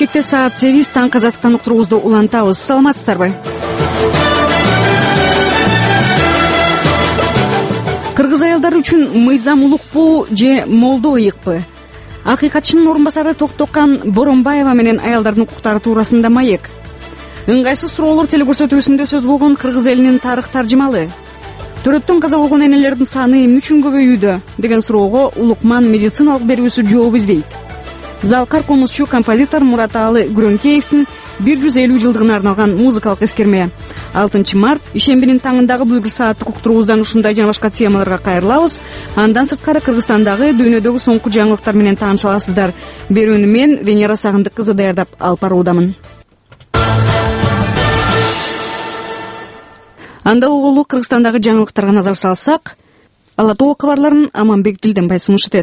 Кечелекте саат 8 таңкы азаттыктан уктуруубузду улантабыз. Саламатсыздарбы? Кыргыз аялдары үчүн мыйзам улукпу же молдо ыйыкпы? Акыйкатчынын орун басары Токтокан Боронбаева менен аялдардын укуктары туурасында маек. Ыңгайсыз суроолор телекөрсөтүүсүндө сөз болгон кыргыз элинин тарых таржымалы. Төрөттөн каза болгон энелердин саны эмне үчүн көбөйүүдө деген суроого Улукман медициналык берүүсү жооп издейт. Залкар комузчу композитор Мураталы Гүрөнкеевдин 150 жылдыгына арналган музыкалык эскерме. 6 март ишембинин таңындагы Булгул сааттык уктуруубуздан ушундай жана башка темаларга кайрылабыз. Андан сырткары Кыргызстандагы дүйнөдөгү соңку жаңылыктар менен тааныша аласыздар. Берүүнү мен Венера Сагындык кызы даярдап алып баруудамын. Анда угулуу Кыргызстандагы жаңылыктарга назар салсак, Ала Тоо кабарларын Аманбек Дилденбай сунуш этет.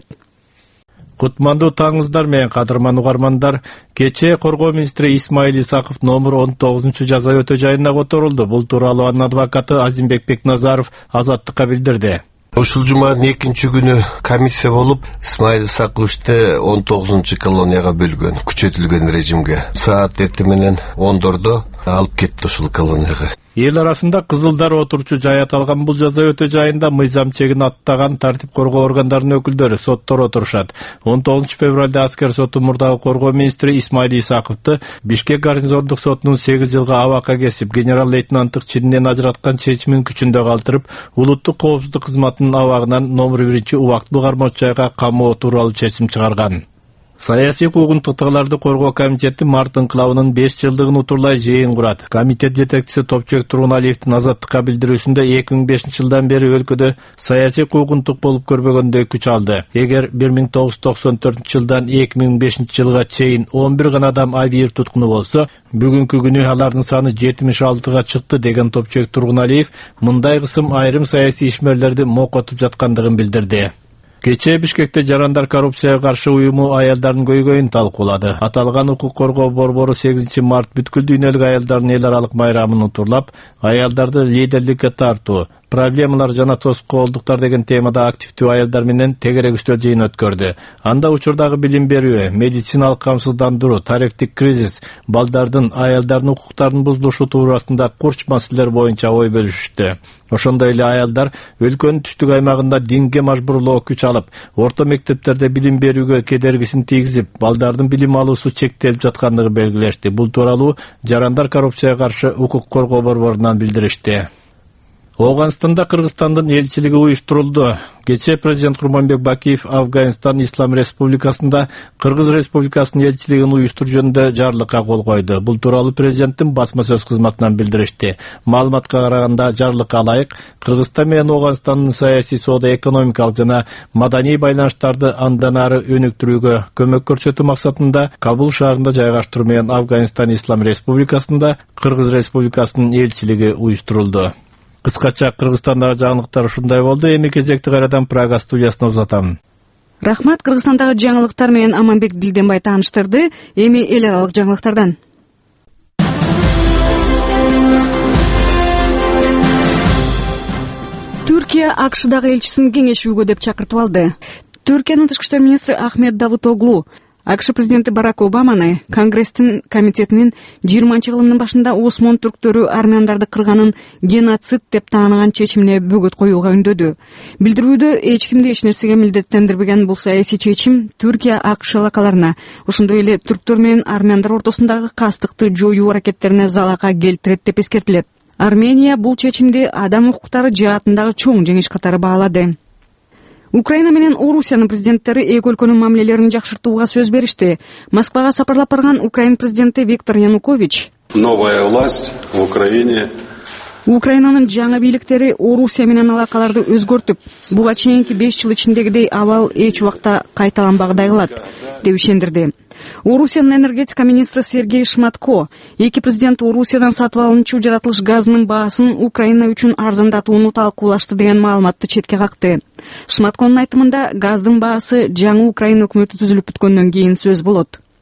Кутмандуу таңыңыздар менен кадырман угармандар. Кечээ Коргоо министри Исмаил Исаков номер 19-жаза өтө жайына которулду. Бул тууралуу анын адвокаты Азимбек Бекназаров Азаттыкка билдирди. Ушул жуманын 2-күнү комиссия болуп, Исмаил Исаковичти 19-колонияга бөлгөн, күчөтүлгөн режимге. Саат эртең менен 10-дордо алып кетти ушул колонияга. Эл арасында кызылдар отурчу жай аталган бул жаза өтө жайында мыйзам чегин аттаган тартип коргоо органдарынын өкүлдөрү соттор отурушат. 19 февралда аскер соту мурдагы коргоо министри Исмаил Исаковду Бишкек гарнизондук сотунун 8 жылга абакка кесип, генерал-лейтенанттык чининен ажыраткан чечимин күчүндө калтырып, улуттук коопсуздук кызматынын абагынан номер 1 убактылуу кармоочайга камоо тууралуу чечим чыгарган. Саясий куугунтуктууларды коргоо комитети март инкылабынын 5 жылдыгын утурлай жыйын курат. Комитет жетекчиси Топчуек Тургуналиевдин Азаттыкка билдирүүсүндө 2005 жылдан бери өлкөдө саясий куугунтук болуп көрбөгөндөй күч алды. Эгер 1994 жылдан 2005 жылга чейин 11 гана адам айбийир туткуну болсо, бүгүнкү күнү алардын саны 76га чыкты деген Топчуек Тургуналиев мындай кысым айрым саясий ишмерлерди мокотуп жаткандыгын билдирди. Кечээ Бишкекте жарандар коррупцияга каршы уюму аялдардын көйгөйүн талкуулады. Аталган укук коргоо борбору 8 март бүткүл дүйнөлүк аялдардын эл аралык майрамын утурлап, аялдарды лидерликке тартуу, проблемалар жана тоскоолдуктар деген темада активдүү аялдар менен тегерек үстөл жыйын өткөрдү. Анда учурдагы билим берүү, медициналык камсыздандыруу, тарифтик кризис, балдардын, аялдардын укуктарынын бузулушу туурасында курч маселелер боюнча ой бөлүшүштү. Ошондой эле аялдар өлкөнүн түштүк аймагында динге мажбурлоо күч алып, орто мектептерде билим берүүгө кедергисин тийгизип, балдардын билим алуусу чектелип жаткандыгы белгилешти. Бул тууралуу жарандар коррупцияга каршы укук коргоо борборунан билдиришти. Оганстанда Кыргызстандын элчилиги уюштурулду. Кечээ президент Курманбек Бакиев Афганистан Ислам Республикасында Кыргыз Республикасынын элчилигин уюштуруу жөнүндө жарлыкка кол койду. Бул тууралуу президенттин басма сөз кызматынан билдиришти. Маалыматка караганда жарлыкка ылайык Кыргызстан менен Оганстандын саясий, соода, экономикалык жана маданий байланыштарды андан ары өнүктүрүүгө көмөк көрсөтүү максатында Кабул шаарында жайгаштыруу менен Афганистан Ислам Республикасында Кыргыз Республикасынын элчилиги уюштурулду. Кыскача Кыргызстандагы жаңылыктар ушундай болду. Эми кезекти кайрадан Прага студиясына узатам. Рахмат, Кыргызстандагы жаңылыктар менен Аманбек Дилденбай тааныштырды. Эми эл аралык жаңылыктардан. Түркия АКШдагы элчисин кеңешүүгө деп чакыртып алды. Түркиянын тышкы иштер министри Ахмет Давутоглу АКШ президенти Барак Обаманы Конгресстин комитетинин 20-жылдын башында Осмон түрктөрү армяндарды кырганын геноцид деп тааныган чечимине бөгөт коюуга үндөдү. Билдирүүдө эч кимди эч нерсеге милдеттендирбеген бул саясий чечим Түркия АКШ алакаларына, ошондой эле түрктөр менен армяндар ортосундагы кастыкты жоюу аракеттерине залака келтирет деп эскертилет. Армения бул чечимди адам укуктары жаатындагы чоң жеңиш катары баалады. Украина менен Орусиянын президенттери эки өлкөнүн мамилелерин жакшыртууга сөз беришти. Москвага сапарлап барган Украин президенти Виктор Янукович новая власть в Украине. Украинанын жаңы бийликтери Орусия менен алакаларды өзгөртүп, буга чейинки 5 жыл ичиндегидей абал эч убакта кайталанбагыдай кылат деп ишендирди. Орусиянын энергетика министри Сергей Шматко эки президент Орусиядан сатып алынчу жаратылыш газынын баасын Украина үчүн арзандатууну талкуулашты деген маалыматты четке какты. Шматконун айтымында, газдын баасы жаңы Украина өкмөтү түзүлүп бүткөндөн кийин сөз болот.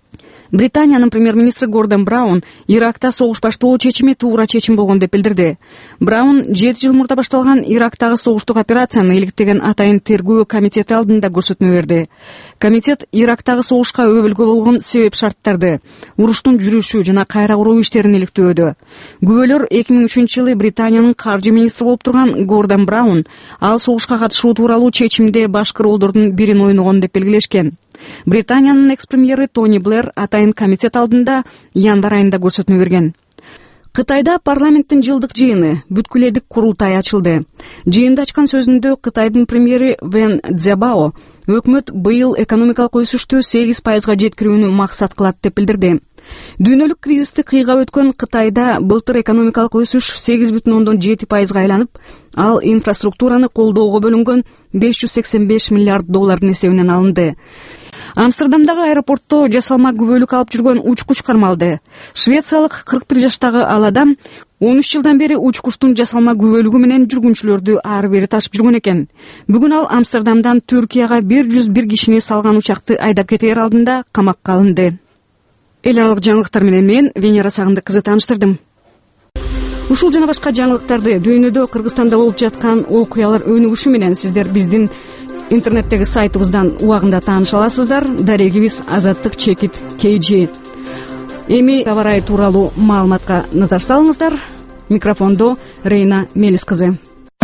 Британиянын премьер-министри Гордон Браун Иракта согуш баштоо чечими туура чечим болгон деп билдирди. Браун 7 жыл мурда башталган Ирактагы согуштук операцияны иликтеген атайын тергөө комитети алдында көрсөтмө берди. Комитет Ирактагы согушка өбөлгө болгон себеп шарттарды, уруштун жүрүшү жана кайра куруу иштерин иликтөөдө. Күбөлөр 2003-жылы Британиянын каржы министри болуп турган Гордон Браун ал согушка катышуу тууралуу чечимде башкы ролдордун бирин ойногон деп белгилешкен. Британиянын экс-премьери Тони Блэр атайын комитет алдында январь айында көрсөтмө берген. Кытайда парламенттин жылдык жыйыны бүткүл элдик курултай ачылды. Жыйында ачкан сөзүндө Кытайдын премьери Вэн Цзябао өкмөт быйыл экономикалык өсүштү 8%га жеткирүүнү максат кылат деп билдирди. Дүйнөлүк кризисти кыйгап өткөн Кытайда былтыр экономикалык өсүш 8,7%га айланып, ал инфраструктураны колдоого бөлүнгөн 585 миллиард доллардын эсебинен алынды. Амстердамдагы аэропортто жасалма күбөлүк алып жүргөн учкуч кармалды. Швециялык 41 жаштагы ал адам 13 жылдан бери учкучтун жасалма күбөлүгү менен жүргүнчүлөрдү ары бери ташып жүргөн экен. Бүгүн ал Амстердамдан Түркияга 101 кишини салган учакты айдап кетер алдында камакка алынды. Эл аралык жаңылыктар менен мен Венера Сагындык кызы тааныштырдым. Ушул жана башка жаңылыктарды дүйнөдө Кыргызстанда болуп жаткан окуялар өнүгүшү менен сиздер биздин интернеттеги сайтыбыздан убагында тааныша аласыздар. Дарегибиз Азаттык_KG. Эми аба ырайы тууралуу маалыматка назар салыңыздар. Микрофондо Рейна Мелис кызы.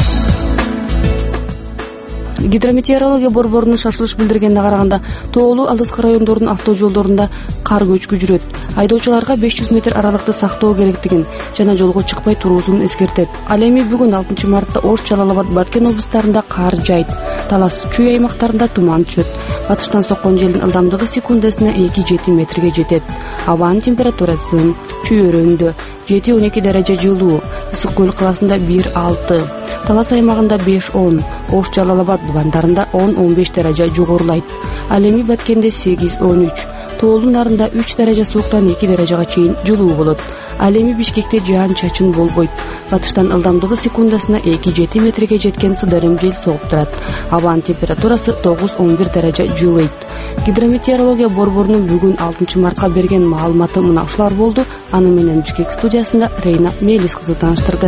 Гидрометеорология борборунун шашылыш билдиргенине караганда, тоолуу алыскы райондордун автоо жолдорунда кар көчкү жүрөт. Айдоочуларга 500 метр аралыкты сактоо керектигин жана жолго чыкпай туруусун эскертет. Ал эми бүгүн 6 мартта Ош, Жалал Абад, Баткен облустарында кар жайт. Талас, Чүй аймактарында туман түшөт. Батыштан соккон желдин ылдамдыгы секундасына 2-7 метрге жетет. Абанын температурасы Чүй өрөөнүндө 7-12 даража жылуу, Ысык көл каласында 1-6, Талас аймагында 5-10, Ош, Жалал Абад дубандарында 10-15 даража жогорулайт. Ал эми Баткенде 8-13, Тоолдун нарында 3 даража сууктан 2 даражага чейин жылуу болот. Ал эми Бишкекте жаан чачын болбойт. Батыштан ылдамдыгы секундасына 2-7 метрге жеткен сыдырым жел согуп турат. Абанын температурасы 9-11 даража жылыйт. Гидрометеорология борборунун бүгүн 6 мартка берген маалыматы мына ушулар болду. Аны менен Бишкек студиясында Рейна Мелис кызы тааныштырды.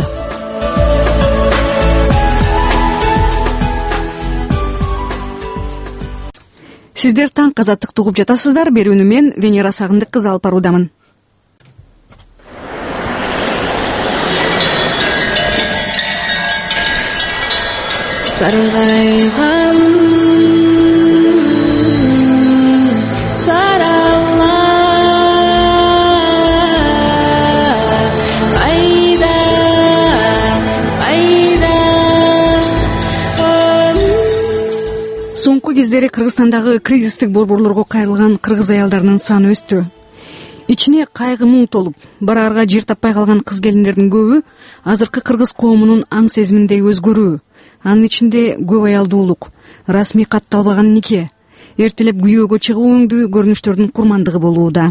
Сиздер таң Азаттыкты угуп жатасыздар. Берүүнү мен Венера Сагындык кызы алып баруудамын. Саргайган сарала айда Соңку кездери Кыргызстандагы кризистик борборлорго кайрылган кыргыз аялдарынын саны өстү. Ичине кайгы муң толуп, бараарга жер таппай калган кыз келиндердин көбү азыркы кыргыз коомунун аң сезиминдеги өзгөрүү, анын ичинде көп аялдуулук, расмий катталбаган нике, эртелеп күйөөгө чыгуу өңдүү көрүнүштөрдүн курмандыгы болууда.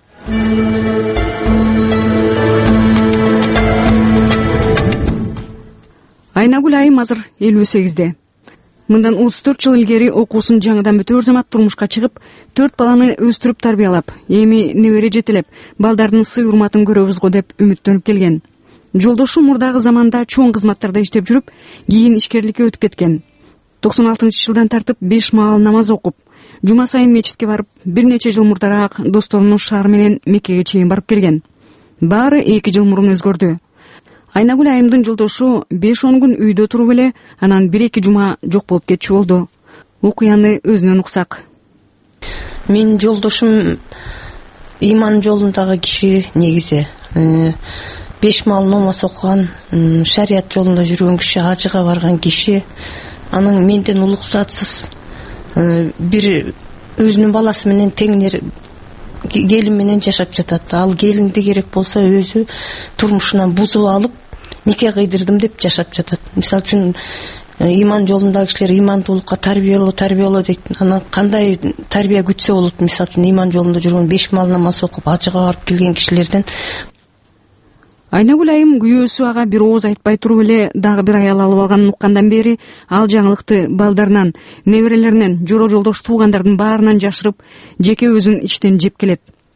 Айнагүл айым азыр 58-де. Мындан 34 жыл илгери окуусун жаңыдан бүтөөр замат турмушка чыгып, 4 баланы өстүрүп тарбиялап, эми небере жетелеп, балдардын сый урматын көрөбүз го деп үмүттөнүп келген. Жолдошу мурдагы заманда чоң кызматтарда иштеп жүрүп, кийин ишкерликке өтүп кеткен. 96-жылдан тартып 5 маал намаз окуп, жума сайын мечитке барып, бир нече жыл мурдараак досторунун шаар менен Меккеге чейин барып келген. Баары 2 жыл мурун өзгөрдү. Айнагүл айымдын жолдошу 5-10 күн үйдө туруп эле, анан 1-2 жума жок болуп кетчү болду. Окуяны өзүнөн уксак. Менин жолдошум иман жолундагы киши, негизи 5 маал намаз окуган, шарият жолунда жүргөн киши, ажыга барган киши. Анын менден улуксатсыз бир өзүнүн баласы менен теңнер келин менен жашап жатат. Ал келинди керек болсо өзү турмушунан бузуп алып, нике кыйдырдым деп жашап жатат. Мисалы үчүн иман жолундагы кишилер имандуулукка тарбиялоо дейт. Анан кандай тарбия күтсө болот? Мисалы үчүн иман жолунда жүргөн 5 маал намаз окуп ажыга барып келген кишилерден. Айнагүл айым күйөөсү ага бир ооз айтпай туруп эле дагы бир аял алып алганын уккандан бери ал жаңылыкты балдарынан, неберелеринен, жоро жолдош туугандардын баарынан жашырып, жеке өзүн иштен жеп келет.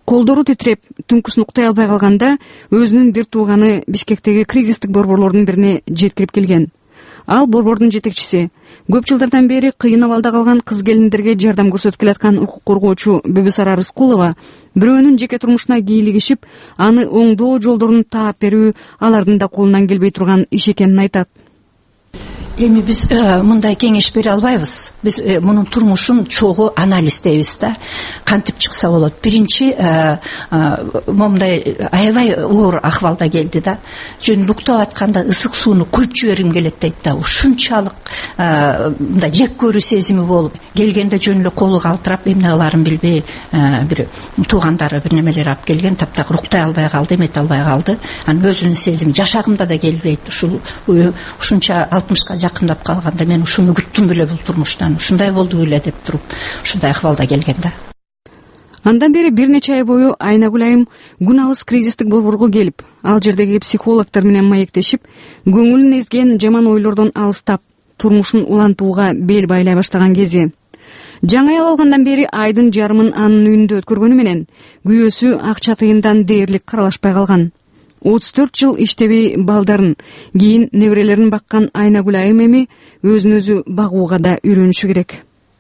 колдору титиреп түнкүсүн уктай албай калганда өзүнүн бир тууганы Бишкектеги кризистик борборлордун бирине жеткирип келген. Ал борбордун жетекчиси. Көп жылдардан бери кыйын абалда калган кыз келиндерге жардам көрсөтүп келаткан укук коргоочу Бүбүсара Рыскулова бирөөнүн жеке турмушуна кийлигишип, аны оңдоо жолдорун таап берүү алардын да колунан келбей турган иш экенин айтат. Эми биз мындай кеңеш бере албайбыз. Биз мунун турмушун чогуу анализдейбиз да. Кантип чыкса болот. Биринчи момундай аябай оор акыбалда келди да. Жөн уктап атканда ысык сууну куюп жибергим келет дейт да. Ушунчалык мындай жек көрүү сезими болуп, келгенде жөн эле колу калтырап, эмне кыларын билбей, бир туугандары бир немелер алып келген, таптакыр уктай албай калды, эмете албай калды. Анын өзүнүн сезими жашагымда да келбейт. Ушунча 60-ка жакындап калганда мен ушуну күттүм беле бул турмуштан. Ушундай болду беле деп туруп, ушундай акыбалда келген да. Андан бери бир нече ай бою Айнагүл айым күн алыс кризистик борборго келип, ал жердеги психологдор менен маектешип, көңүлүн эзген жаман ойлордон алыстап, турмушун улантууга бел байлай баштаган кези. Жаңы аял алгандан бери айдын жарымын анын үйүндө өткөргөнү менен күйөөсү акча тыйындан дээрлик каралашпай калган. 34 жыл иштебей балдарын, кийин неберелерин баккан Айнагүл айым эми өзүн өзү багууга да үйрөнүшү керек.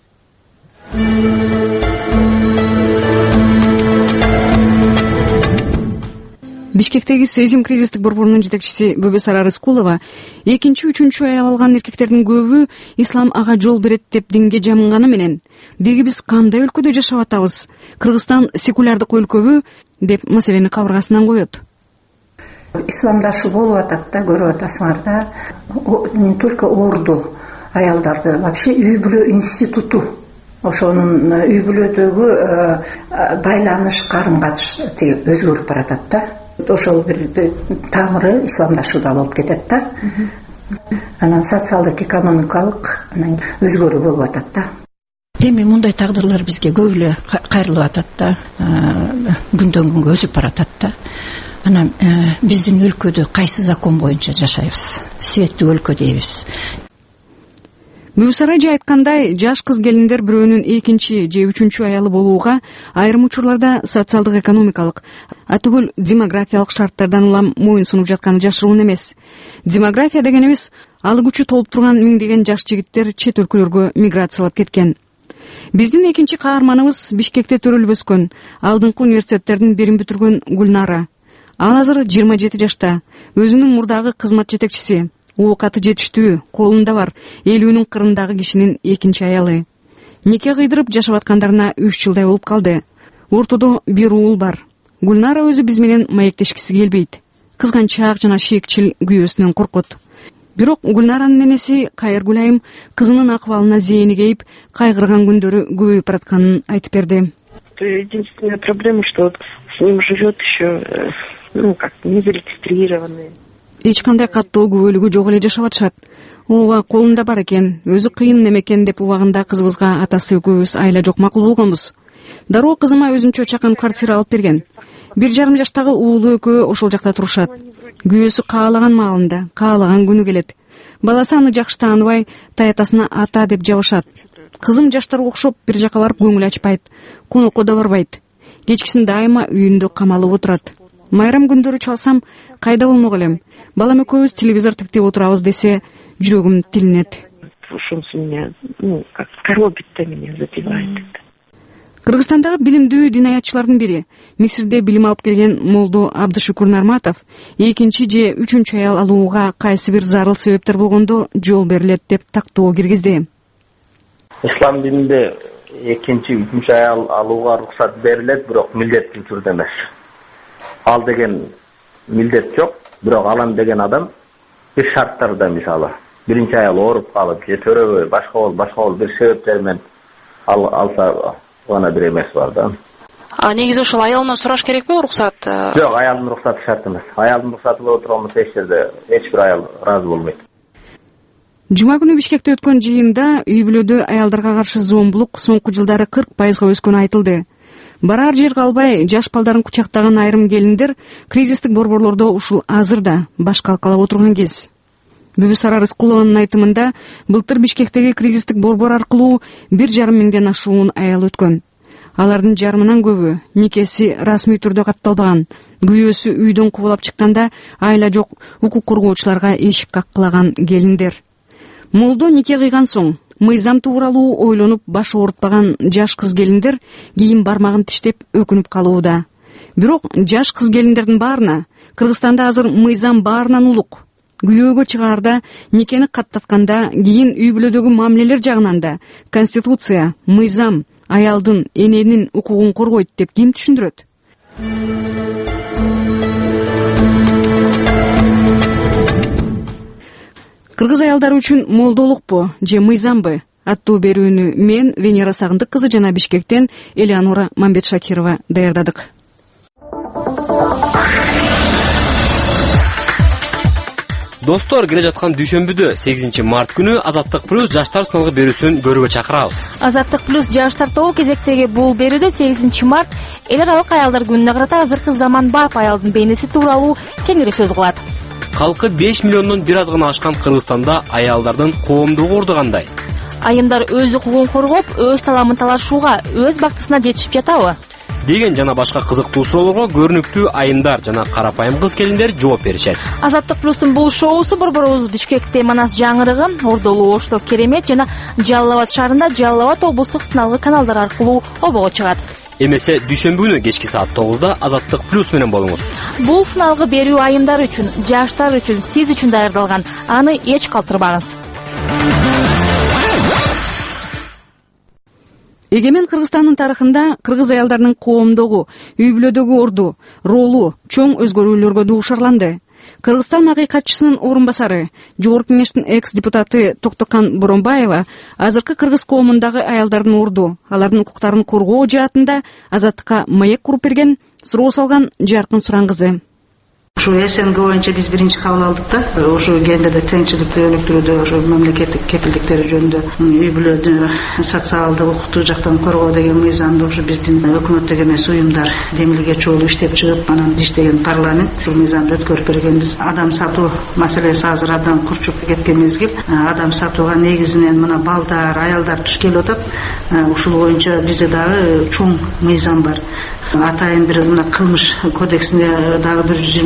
Бишкектеги Сезим кризистик борборунун жетекчиси Бүбүсара Рыскулова 2-3 аял алган эркектердин көбү ислам ага жол берет деп динге жамынганы менен, деги биз кандай өлкөдө жашап атабыз? Кыргызстан секулярдык өлкөбү деп маселени кабыргасынан коет. Исламдашы болуп атат да, көрүп атасыңар да. Не только орду аялдарды, вообще үй бүлө институту. Ошонун үй бүлөдөгү байланыш, карым-катыш өзгөрүп баратат да. Ошол бир тамыры исламдашууда болуп кетет да. Анан социалдык, экономикалык өзгөрүү болуп атат да. Эми мындай тагдырлар бизге көп эле кайрылып атат да. Күндөн күнгө өсүп баратат да. Анан биздин өлкөдө кайсы закон боюнча жашайбыз? Светтик өлкө дейбиз. Бүбүсара айткандай, жаш кыз келиндер бирөөнүн 2 же 3 аялы болууга айрым учурларда социалдык, экономикалык, атүгүл демографиялык шарттардан улам моюн сунуп жатканы жашыруун эмес. Демография дегенибиз алы күчү толуп турган миңдеген жаш жигиттер чет өлкөлөргө миграциялап кеткен. Биздин экинчи каарманыбыз Бишкекте төрөлүп өскөн, алдыңкы университеттердин бирин бүтүргөн Гүлнара. Ал азыр 27 жашта, өзүнүн мурдагы кызмат жетекчиси, оокаты жетиштүү, колунда бар, элүүнүн кырындагы кишинин экинчи аялы. Нике кыйдырып жашап аткандарына 3 жылдай болуп калды. Ортодо бир уул бар. Гүлнара өзү биз менен маектешкиси келбейт. Кызганчаак жана шекчил күйөөсүнөн коркот. Бирок Гүлнаранын ненеси Кайыргүл айым кызынын акыбалына зээни кейип, кайгырган күндөрү көбөйүп баратканын айтып берди. Единственная проблема, что с ним живет еще, не зарегистрированный. Эч кандай каттуу күбөлүгү жок эле жашап атышат. Ооба колунда бар экен, өзү кыйын немекен деп убагында кызыбызга атасы экөөбүз айла жок макул болгонбуз. Дароо кызыма өзүнчө чакан квартира алып берген. 1,5 жаштагы уулу экөө ошол жакта турушат. Күйөөсү каалаган маалында, каалаган күнү келет. Баласы аны жакшы тааныбай, таятасына ата деп жабышат. Кызым жаштарга окшоп бир жака барып көңүл ачпайт, конокко да барбайт. Кечкисин дайыма үйүндө камалып отурат. Майрам күндөрү чалсам, кайда болмок элем. Балам экөөбүз телевизор тиктеп отурабыз десе, жүрөгүм тилинет. Ушунусу меня, как коробит да меня, забивает. Кыргызстандагы билимдүү динаятчылардын бири, Мисирде билим алып келген Молдо Абдышукур Нарматов, 2 же 3 аял алууга кайсы бир зарыл себептер болгондо жол берилет деп тактоо киргизди. Ислам дининде 2-3 аял алууга уруксат берилет, бирок милдеттүү түрдө эмес. Ал деген милдет жок, бирок алам деген адам бир шарттарда, мисалы, биринчи аял ооруп калып, же төрөбөй, башка бир себептер менен алса гана бир эмес бар да. Негизи ошол аялынан сураш керекпи уруксат? Жок, аялдын уруксаты шарт эмес. Аялдын уруксаты боло турган болсо эч жерде эч бир аял ыраазы болбойт. Жума күнү Бишкекте өткөн жыйында үй бүлөдө аялдарга каршы зомбулук соңку жылдары 40% өскөнү айтылды. Барар жер калбай жаш балдарын кучактаган айрым келиндер кризистик борборлордо ушул азыр да баш калкалап отурган кез. Бүбүсара Рыскулованын айтымында былтыр Бишкектеги кризистик борбор аркылуу 1,5 миңден ашуун аял өткөн. Алардын жарымынан көбү никеси расмий түрдө катталбаган. Күйөөсү үйдөн кубулап чыкканда айла жок укук коргоочуларга эшик каккылаган келиндер. Молдо нике кыйган соң мыйзам тууралуу ойлонуп баш оорутпаган жаш кыз келиндер кийин бармагын тиштеп өкүнүп калууда. Бирок жаш кыз келиндердин баарына Кыргызстанда азыр мыйзам баарынан улук. Күйөөгө чыгаарда, никени каттатканда, кийин үй бүлөдөгү мамилелер жагынан да Конституция, мыйзам аялдын, эненин укугун коргойт деп ким түшүндүрөт? Кыргыз аялдары үчүн молдолукпу же мыйзамбы? Аттуу берүүнү мен, Венера Сагындык кызы жана Бишкектен Элеонора Мамбетшакирова даярдадык. Достор, келе жаткан дүйшөмбүдө 8 март күнү Азаттык плюс жаштар сыналгы берүүсүн көрүүгө чакырабыз. Азаттык плюс жаштар тобу кезектеги бул берүүдө 8 март эл аралык аялдар күнүнө карата азыркы заманбап аялдын бейнеси тууралуу кеңири сөз кылат. Калкы 5 миллиондон бир аз гана ашкан Кыргызстанда аялдардын коомдугу орду кандай? Айымдар өз укугун коргоп, өз таламын талашууга, өз бактысына жетишип жатабы? Деген жана башка кызыктуу суроолорго көрүнүктүү айымдар жана карапайым кыз келиндер жооп беришет. Азаттык плюстун бул шоусу борборубуз Бишкекте Манас жаңырыгы, Ордолуу Ошто Керемет жана Жалал Абад шаарында Жалал Абад облустук сыналгы каналдар аркылуу обого чыгат. Эмесе дүйшөмбү күнү кечки саат 9-да Азаттык плюс менен болуңуз. Бул сыналгы берүү айымдар үчүн, жаштар үчүн, сиз үчүн даярдалган. Аны эч калтырбаңыз. Эгемен Кыргызстандын тарыхында кыргыз аялдарынын коомдогу, үй бүлөдөгү орду, ролу чоң өзгөрүүлөргө дуушарланды. Кыргызстан акыйкатчысынын орун басары, Жогорку Кеңештин экс-депутаты Токтокан Боронбаева азыркы кыргыз коомундагы аялдардын орду, алардын укуктарын коргоо жаатында азаттыкка маек куруп берген, суроо салган Жаркын Суран кызы. Ошо СНГ боюнча биз биринчи кабыл алдык да, ошо гендерди теңчиликти өнүктүрүүдө, ошо мамлекеттик кепилдиктери жөнүндө үй бүлөдү социалдык укуктуу жактан коргоо деген мыйзамды ошо биздин өкмөттүк эмес уюмдар демилге чогуу иштеп чыгып, анан иштеген парламент ушул мыйзамды өткөрүп бергенбиз. Адам сатуу маселеси азыр абдан курчуп кеткен мезгил. Адам сатууга негизинен мына балдар, аялдар туш келип атат. Ушул боюнча бизде дагы чоң мыйзам бар. Атайын бир мына кылмыш кодексине дагы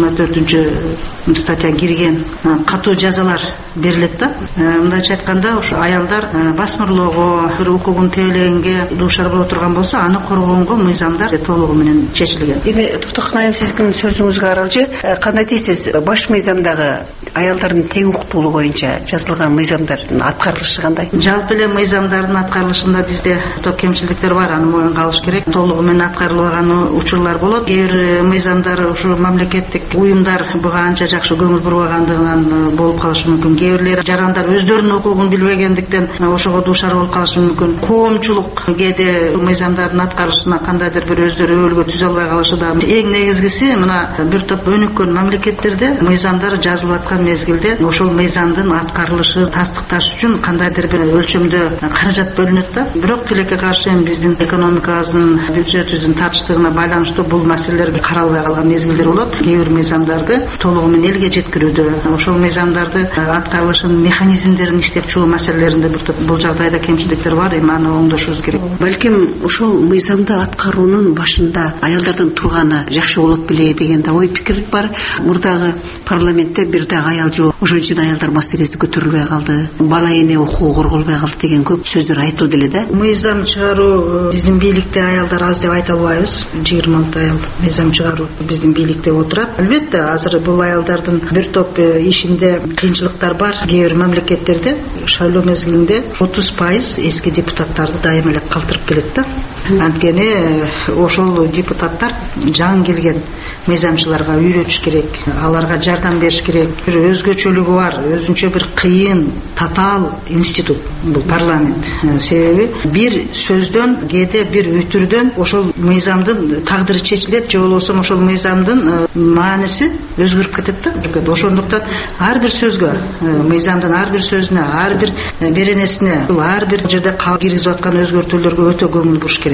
124 статья кирген, катуу жазалар берилет да. Мындайча айтканда, ошо аялдар басмырлоого, бир укугун тебелегенге дуушар боло турган болсо, аны коргоонго мыйзамдар толугу менен чечилген. Эми Токтокан айым, сиздин сөзүңүзгө каралчы, кандай дейсиз? Баш мыйзамдагы аялдардын тең укуктуулугу боюнча жазылган мыйзамдардын аткарылышы кандай? Жалпы эле мыйзамдардын аткарылышында бизде топ кемчиликтер бар, аны моюнга алыш керек. Толугу менен аткарылбаган учурлар болот. Кээ бир мыйзамдар ушу мамлекеттик уюмдар буга анча жакшы көңүл бурбагандыгынан болуп калышы мүмкүн. Кээ бирлери жарандар өздөрүнүн укугун билбегендиктен ошого дуушар болуп калышы мүмкүн. Коомчулук кээде мыйзамдардын аткарылышына кандайдыр бир өздөрү өбөлгө түзө албай калышы да. Эң негизгиси мына бир топ өнүккөн мамлекеттерде мыйзамдар жазылып аткан мезгилде ошол мыйзамдын аткарылышы тастыкташ үчүн кандайдыр бир өлчөмдө каражат бөлүнөт да. Бирок тилекке каршы биздин экономикабыздын, бюджетибиздин татыштыгына байланыштуу бул маселелер каралбай калган мезгилдер болот. Кээ бир мыйзамдарды толугу менен элге жеткирүүдө, ошол мыйзамдарды аткарылышынын механизмдерин иштеп чыгуу маселелеринде бул жагдайда кемчиликтер бар, эми аны оңдошубуз керек. Балким ошол мыйзамды аткаруунун башында аялдардын турганы жакшы болот беле деген да ой пикир бар. Мурдагы парламентте бир дагы аял жок, ошон үчүн аялдар маселеси көтөрүлбөй калды, бала эне укугу корголбой калды деген көп сөздөр айтылды эле да. Мыйзам чыгаруу биздин бийликте аялдар аз деп айта албайбыз. 26 аял мыйзам чыгаруу биздин бийликте отурат. Албетте азыр бул аялдардын бир топ ишинде кыйынчылыктар бар. Кээ бир мамлекеттерде шайлоо мезгилинде 30% эски депутаттарды дайыма эле калтырып келет да. Анткени ошол депутаттар жаңы келген мыйзамчыларга үйрөтүш керек, аларга жардам бериш керек. Бир өзгөчөлүгү бар, өзүнчө бир кыйын, татаал институт бул парламент. Себеби бир сөздөн, кээде бир үтүрдөн ошол мыйзамдын тагдыры чечилет, же болбосо ошол мыйзамдын мааниси өзгөрүп кетет да. Ошондуктан ар бир сөзгө, мыйзамдын ар бир сөзүнө, ар бир беренесине, ар бир жерде киргизип аткан өзгөртүүлөргө өтө көңүл буруш керек.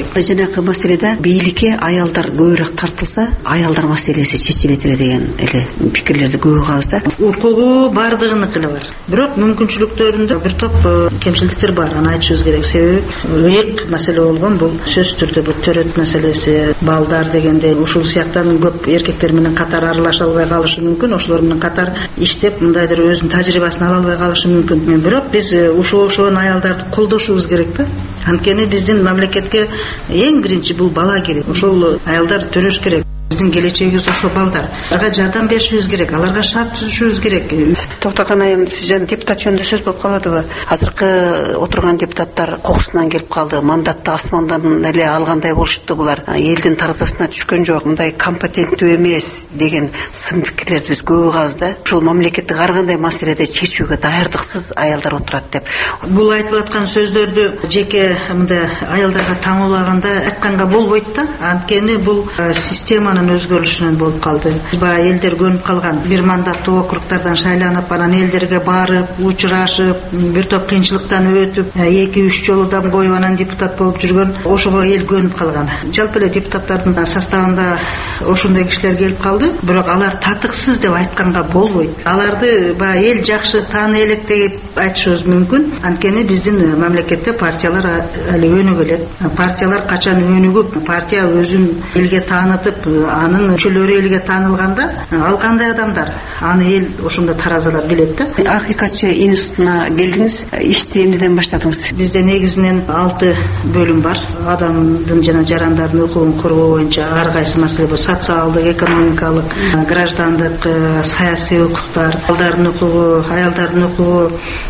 керек. Жанагы маселеде бийликке аялдар көбүрөөк тартылса, аялдар маселеси чечилет эле деген эле пикирлерди көп угабыз да. Укугу бардыгыныкы бар. Бирок мүмкүнчүлүктөрүндө бир топ кемчиликтер бар. Аны айтышыбыз керек. Себеби ыйык маселе болгон бул сөзсүз түрдө бул төрөт маселеси, балдар дегенде ушул сыяктан көп эркектер менен катар аралаша албай калышы мүмкүн. Ошолор менен катар иштеп мындайдыр өзүнүн тажрыйбасын ала албай калышы мүмкүн. Бирок биз ошон аялдарды колдошубуз керек да. Анткени биздин мамлекетке эң биринчи бул бала керек. Ошол аялдар төрөш керек. Биздин келечегибиз ошо балдар. Аларга жардам беришибиз керек, аларга шарт түзүшүбүз керек. Токтогон айым, сиз жана депутат жөнүндө сөз болуп калдыбы? Азыркы отурган депутаттар кокусунан келип калды. Мандатты асмандан эле алгандай болушту булар. Элдин тарзасына түшкөн жок, мындай компетенттүү эмес деген сын пикирлерди биз көп угабыз да. Ушул мамлекеттик ар кандай маселеде чечүүгө даярдыксыз аялдар отурат деп. Бул айтылып аткан сөздөрдү жеке мындай аялдарга таңуулаганда айтканга болбойт да. Анткени бул системанын өзгөрүшүнөн болуп калды. Баягы элдер көнүп калган. Бир мандаттуу округтардан шайланып, анан элдерге барып, учурашып, бир топ кыйынчылыктан өтүп, 2-3 жолу дам коюп анан депутат болуп жүргөн, ошого эл көнүп калган. Жалпы эле депутаттардын составында ошондой кишилер келип калды, бирок алар татыксыз деп айтканга болбойт. Аларды баягы эл жакшы тааный элек деп айтышыбыз мүмкүн. Анткени биздин мамлекетте партиялар али өнүгүп элек. Партиялар качан өнүгүп, партия өзүн элге таанытып, анын мүчөлөрү элге таанылганда, ал кандай адамдар, аны эл ошондо таразалап билет да. Акыйкатчы институтуна келдиңиз, ишти эмнеден баштадыңыз? Бизде негизинен 6 бөлүм бар. Адамдын жана жарандардын укугун коргоо боюнча ар кайсы маселе бул социалдык, экономикалык, граждандык, саясий укуктар, балдардын укугу, аялдардын укугу,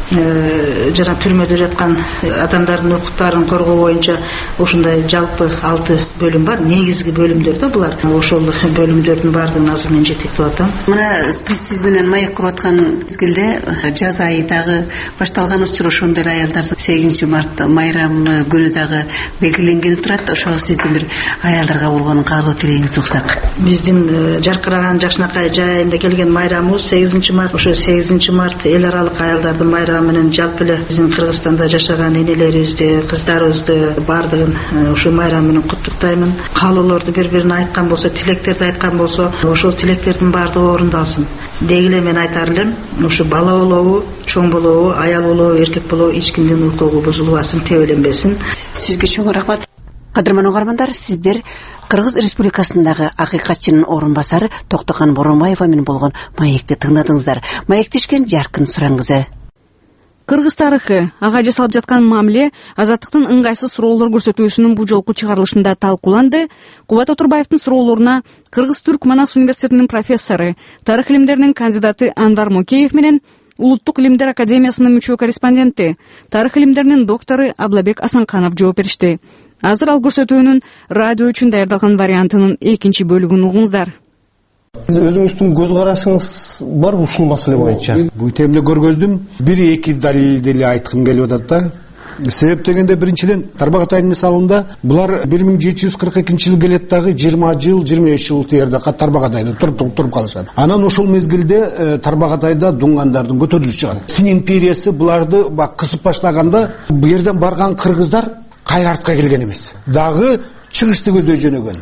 жана түрмөдө жаткан адамдардын укуктарын коргоо боюнча ушундай жалпы 6 бөлүм бар. Негизги бөлүмдөр да булар. Ошол бөлүмдөрдүн баардыгын азыр мен жетектеп атам. Мына сиз менен маек куруп аткан мезгилде жаз айы дагы башталган учур, ошондой аялдардын 8 март майрамы күнү дагы белгиленген турат. Ошо сиздин бир аялдарга болгон каалоо тилегиңизди уксак. Биздин жаркыраган жакшынакай жайында келген майрамыбыз 8 март. Ошо 8 март эл аралык аялдардын майрамы менен жалпы эле биздин Кыргызстанда жашаган энелерибизди, кыздарыбызды баардыгын ошо майрам менен куттуктаймын. Каалоолорду бири-бирине айткан болсо, тилектерди айткан болсо, ошол тилектердин баардыгы орундалсын. Деги эле мен айтар элем, ушу бала болобу, чоң болобу, аял болобу, эркек болобу, эч кимдин укугу бузулбасын, тебеленбесин. Сизге чоң рахмат. Кадырман угармандар, сиздер Кыргыз Республикасындагы акыйкатчынын орун басары Токтогон Боронбаева менен болгон маекти тыңдадыңыздар. Маектешкен жаркын сураңызы. Кыргыз тарыхы, ага жасалып жаткан мамиле азаттыктын ыңгайсыз суроолор көрсөтүүсүнүн бу жолку чыгарылышында талкууланды. Кубат Отурбаевдин суроолоруна Кыргыз-Түрк Манас университетинин профессору, тарых илимдеринин кандидаты Анвар Мокеев менен Улуттук илимдер академиясынын мүчө корреспонденти, тарых илимдеринин доктору Аблабек Асанканов жооп беришти. Азыр ал көрсөтүүнүн радио үчүн даярдалган вариантынын экинчи бөлүгүн угуңуздар. Өзүңүздүн көз карашыңыз бар ушул маселе боюнча? Бул темде көргөздүм. 1-2 далилди эле айткым келип атат да. Себеп дегенде биринчиден Тарбагатайдын мисалында булар 1742-жылы келет дагы 20 жыл, 25 жыл жерде Тарбагатайда туруп калышат. Анан ошол мезгилде Тарбагатайда дуңгандардын көтөрүлүшү чыгат. Син империясы буларды кысып баштаганда бу жерден барган кыргыздар кайра артка келген эмес. Дагы чыгышты көздөй жөнөгөн.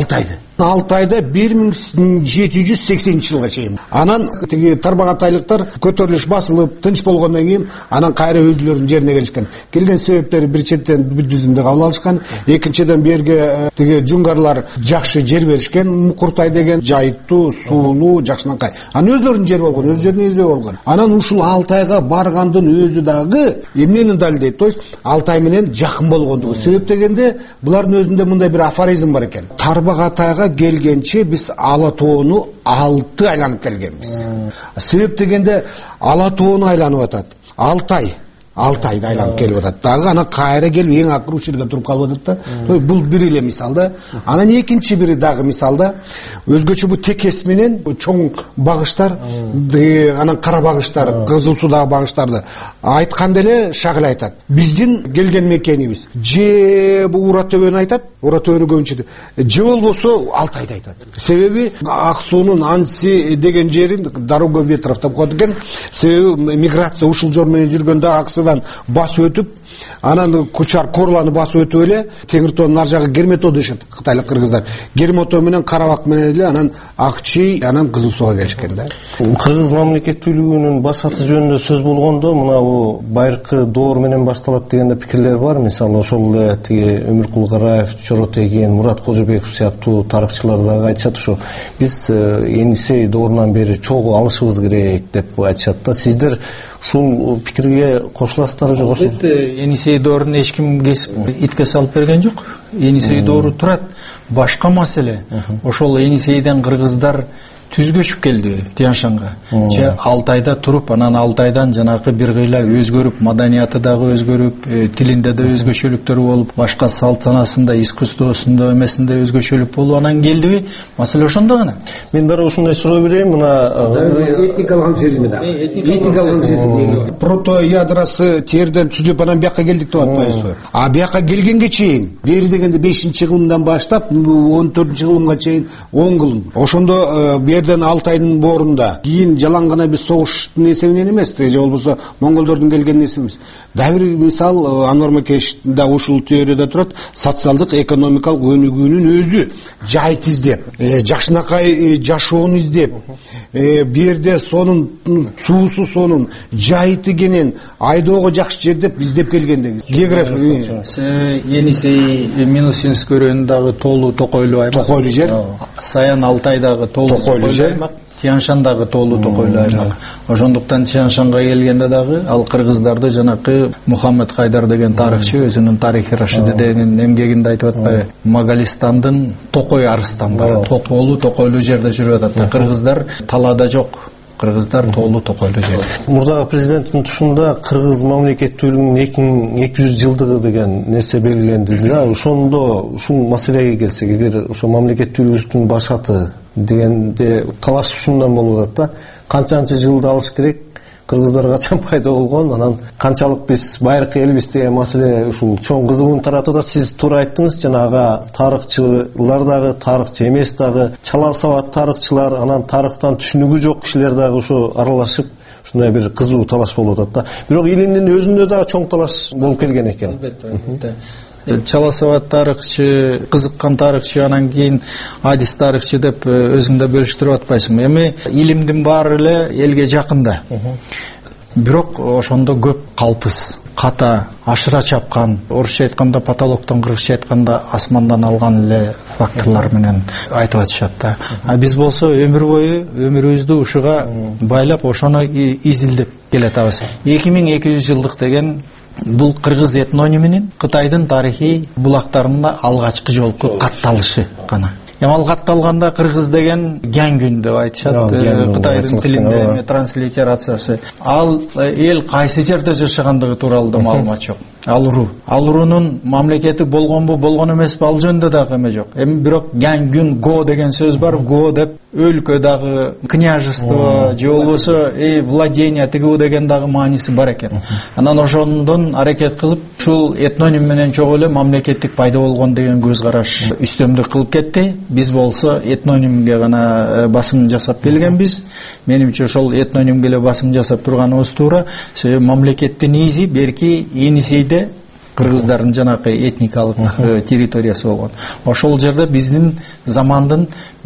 Алтайда 1780 жылга чейин. Анан тиги тарбагатайлыктар көтөрүлүш басылып, тынч болгондон кийин анан кайра өзүлөрүнүн жерине келишкен. Келген себептери бир четтен буддизмди кабыл алышкан, экинчиден берге тиги жунгарлар жакшы жер беришкен, Мукуртай деген жайыктуу, суулуу, жакшынакай. Анан өзүлөрүнүн жери болгон, өз жерине изөө болгон. Анан ушул Алтайга баргандын өзү дагы эмнени далилдейт? То есть Алтай менен жакын болгондугу. Себеп дегенде булардын өзүндө мындай бир афоризм бар экен. Тарбагатайга келгенче биз Ала тоону 6 айланып келгенбиз. Себеп дегенде Ала тоону айланып атат. Алтайда айланып келип атат. Дагы анан кайра келип эң акыры учурга туруп калып атат да. Бул бир эле мисал да. Анан экинчи бири дагы мисал да. Өзгөчө бу текес менен чоң багыштар, анан кара багыштар, кызыл судагы багыштарды айтканда эле Шагыл айтат. Биздин келген мекенибиз же бу Ура төбөнү айтат, Ора төөнү көбүнчө же болбосо Алтайды айтат. Себеби Ак суунун Анси деген жерин дорога ветров деп коет экен. Себеби миграция ушул жол менен жүргөндө Аксыдан басып өтүп, анан Кучар Корланы басып өтүп эле Теңир тоонун ар жагы Гермето дешет кытайлык кыргыздар. Гермето менен Карабак менен эле анан Акчи, анан Кызыл Сууга келишкен да. Кыргыз мамлекеттүүлүгүнүн башаты жөнүндө сөз болгондо, мына бу байыркы доор менен башталат деген пикирлер бар. Мисалы ошол эле тиги Өмүркул Караев, Чоротеген, Мурат Кожобеков сыяктуу тарыхчылар да айтышат, ошо биз Енисей доорунан бери чогуу алышыбыз керек деп айтышат да. Сиздер ушул пикирге кошуласыздарбы жок? Албетте, Енисей доорун эч ким кесип итке салып берген жок. Енисей доору турат. Башка маселе, ошол Енисейден кыргыздар түз көчүп келди Тянь-Шанга. Же Алтайда туруп, анан Алтайдан жанагы бир кыйла өзгөрүп, маданияты дагы өзгөрүп, тилинде да өзгөчөлүктөр болуп, башка салт санасында, искусствосунда, эмесинде өзгөчөлүк болуп анан келдиби? Маселе ошондо гана. Мен дары ушундай суроо берейин, мына этникалык сезими да. Этникалык сезим. Прото ядросы терден түзүлүп анан бияка келдик деп атпайсызбы? А бияка келгенге чейин, бери дегенде 5-кылымдан баштап 14-кылымга чейин 10 кылым. Ошондо жерден Алтайдын боорунда кийин жалаң гана биз согуштун эсебинен эмес, же болбосо монголдордун келгенин эсебиз. Дагы бир мисал Анвар Макеевич да ушул теорияда турат. Социалдык экономикалык өнүгүүнүн өзү жайт издеп, жакшынакай жашоону издеп, бу жерде сонун суусу, сонун жайыты кенен, айдоого жакшы жер деп издеп келгенде география. Енисей Минусинск өрөөнүндагы тоолуу токойлуу аймак. Токойлуу жер. Саян Алтайдагы тоолуу аймак, Тянь-Шандагы тоолуу токойлуу аймак. Ошондуктан Тянь-Шанга келгенде дагы ал кыргыздарды жанакы Мухаммед Хайдар деген тарыхчы өзүнүн тарихи Рашидиденин эмгегинде айтып атпайбы? Моголистандын токой арыстандары, тоолуу токойлуу жерде жүрүп атат. Кыргыздар талаада жок. Кыргыздар тоолуу токойлуу жер. Мурдагы президенттин тушунда кыргыз мамлекеттүүлүгүнүн 2200 жылдыгы деген нерсе белгиленди да. Ошондо ушул маселеге келсек, эгер ошо мамлекеттүүлүгүбүздүн башаты дегенде талаш ушундан болуп атат да. Канчанчы жылды алыш керек? Кыргыздар качан пайда болгон, анан канчалык биз байыркы элбиз деген маселе ушул чоң кызыгууну таратып атат. Сиз туура айттыңыз, жанагы тарыхчылар дагы, тарыхчы эмес дагы, чала сабат тарыхчылар, анан тарыхтан түшүнүгү жок кишилер дагы ошо аралашып, ушундай бир кызуу талаш болуп атат да. Бирок илимдин өзүндө дагы чоң талаш болуп келген экен. Албетте. Чала сабат тарыхчы, кызыккан тарыхчы, анан кийин адис тарыхчы деп өзүңдө бөлүштүрүп атпайсыңбы? Эми илимдин баары эле элге жакында. Бирок ошондо көп калпыз, ката, ашыра чапкан, орусча айтканда потолоктон, кыргызча айтканда асмандан алган эле факторлор менен айтып атышат да. А биз болсо өмүр бою өмүрүбүздү ушуга байлап, ошону изилдеп келатабыз. 2200 жылдык деген бул кыргыз этнониминин Кытайдын тарыхый булактарында алгачкы жолку катталышы гана. Ал катталганда кыргыз деген Гянгүн деп айтышат, Кытайдын тилинде транслитерациясы. Ал эл кайсы жерде жашагандыгы тууралуу маалымат жок. Алурунун мамлекети болгонбу, болгон эмеспи, ал жөнүндө дагы эме жок. Эми бирок Гянгүн го деген сөз бар. Го деп өлкө дагы, княжество, же болбосо владение тигүү деген дагы мааниси бар экен. Анан ошондон аракет кылып, ушул этноним менен чогуу эле мамлекеттик пайда болгон деген көз караш үстөмдүк кылып кетти. Биз болсо этнонимге гана басым жасап келгенбиз. Менимче ошол этнонимге эле басым жасап турганыбыз туура. Себеби мамлекеттин изи берки Енисейде кыргыздардын жанакы этникалык территориясы болгон. Ошол жерде биздин замандын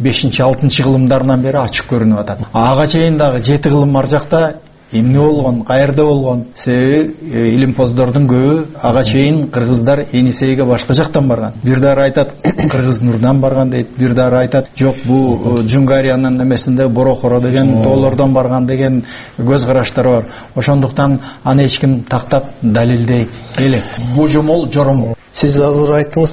5-6 кылымдарынан бери ачык көрүнүп атат. Ага чейин дагы 7 кылым ар жакта эмне болгон, каерде болгон? Себеби илимпоздордун көбү ага чейин кыргыздар Енисейге башка жактан барган. Бир дары айтат Кыргыз Нурдан барган дейт, бир дары айтат жок бу Джунгариянын эмесинде Борохоро деген тоолордон барган деген көз караштар бар. Ошондуктан аны эч ким тактап далилдей элек. Бу жомол жором. Сиз азыр айттыңыз,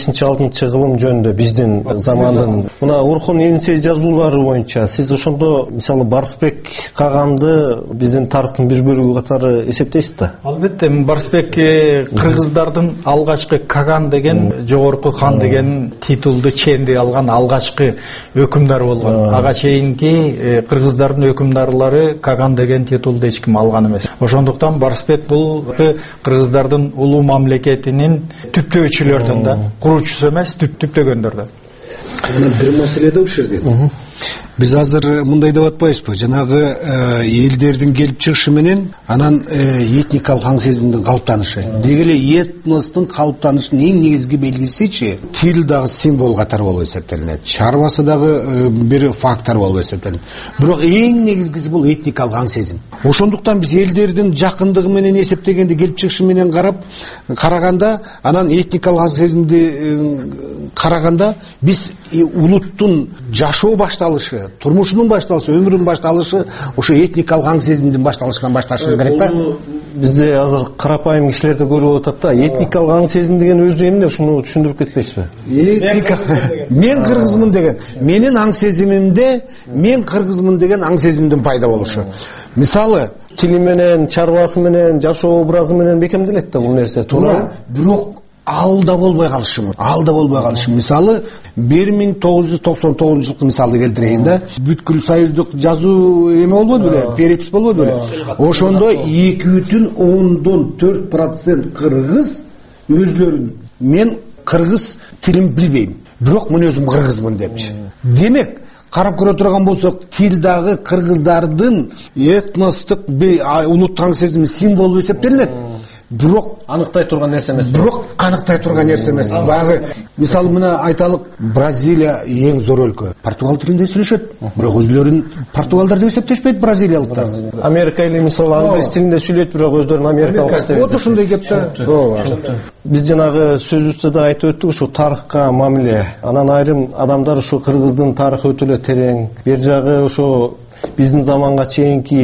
5-6 кылым жөнүндө биздин замандын. Мына Орхон Енисей жазуулары боюнча сиз ошондо мисалы Барсбек Каганды биздин тарыхтын бир бөлүгү катары эсептейсиз да? Албетте, Барсбек кыргыздардын алгачкы Каган деген, жогорку хан деген титулду ченди алган алгачкы өкүмдар болгон. Ага чейинки кыргыздардын өкүмдарлары Каган деген титулду эч ким алган эмес. Ошондуктан Барсбек бул кыргыздардын улуу мамлекетинин түптөөчүлөрдөн да, куруучусу эмес, түптөгөндөрдөн. Бир маселе да ушул жерде. Биз азыр мындай деп атпайбызбы? Жанагы элдердин келип чыгышы менен анан этникалык аң сезимдин калыптанышы. Деги эле этностун калыптанышынын эң негизги белгисичи тил дагы символ катары болуп эсептелинет. Чарбасы дагы бир фактор болуп эсептелинет. Бирок эң негизгиси бул этникалык аң сезим. Ошондуктан биз элдердин жакындыгы менен эсептегенде, келип чыгышы менен караганда, анан этникалык аң сезимди караганда биз улуттун жашоо башталышы, турмушунун башталышы, өмүрүнүн башталышы ошо этникалык аң сезимдин башталышынан башташыбыз керек да. Бизде азыр карапайым кишилерди көрүп атат да, этникалык аң сезим деген өзү эмне, ушуну түшүндүрүп кетпейсизби? Мен кыргызмын деген, менин аң сезимимде мен кыргызмын деген аң сезимдин пайда болушу. Мисалы, тили менен, чарбасы менен, жашоо образы менен бекемделет да бул нерсе, туура. Бирок алда болбой калышы мүмкүн. Мисалы 1999 жылкы мисалды келтирейин да. Бүткүл союздук жазуу эме болбоду беле, перепис болбоду беле. Ошондо 2,4% кыргыз өзлөрүн мен кыргыз тилин билбейм, бирок мен өзүм кыргызмын депчи. Демек, карап көрө турган болсок, тил дагы кыргыздардын этностук улуттук аң сезими символ эсептелинет. Бирок аныктай турган нерсе эмес. Багы мисалы мына айталык, Бразилия эң зор өлкө. Португал тилинде сүйлөшөт. Бирок өзлөрүн португалдар деп эсептешпейт бразилиялыктар. Америка или мисалы англис тилинде сүйлөйт, бирок өзлөрүн америкалык деп. Вот ушундай кеп да. Биз жанагы сөзүбүздө да айтып өттүк, ушу тарыхка мамиле. Анан айрым адамдар ушу кыргыздын тарыхы өтө эле терең. Бир жагы ошо биздин заманга чейинки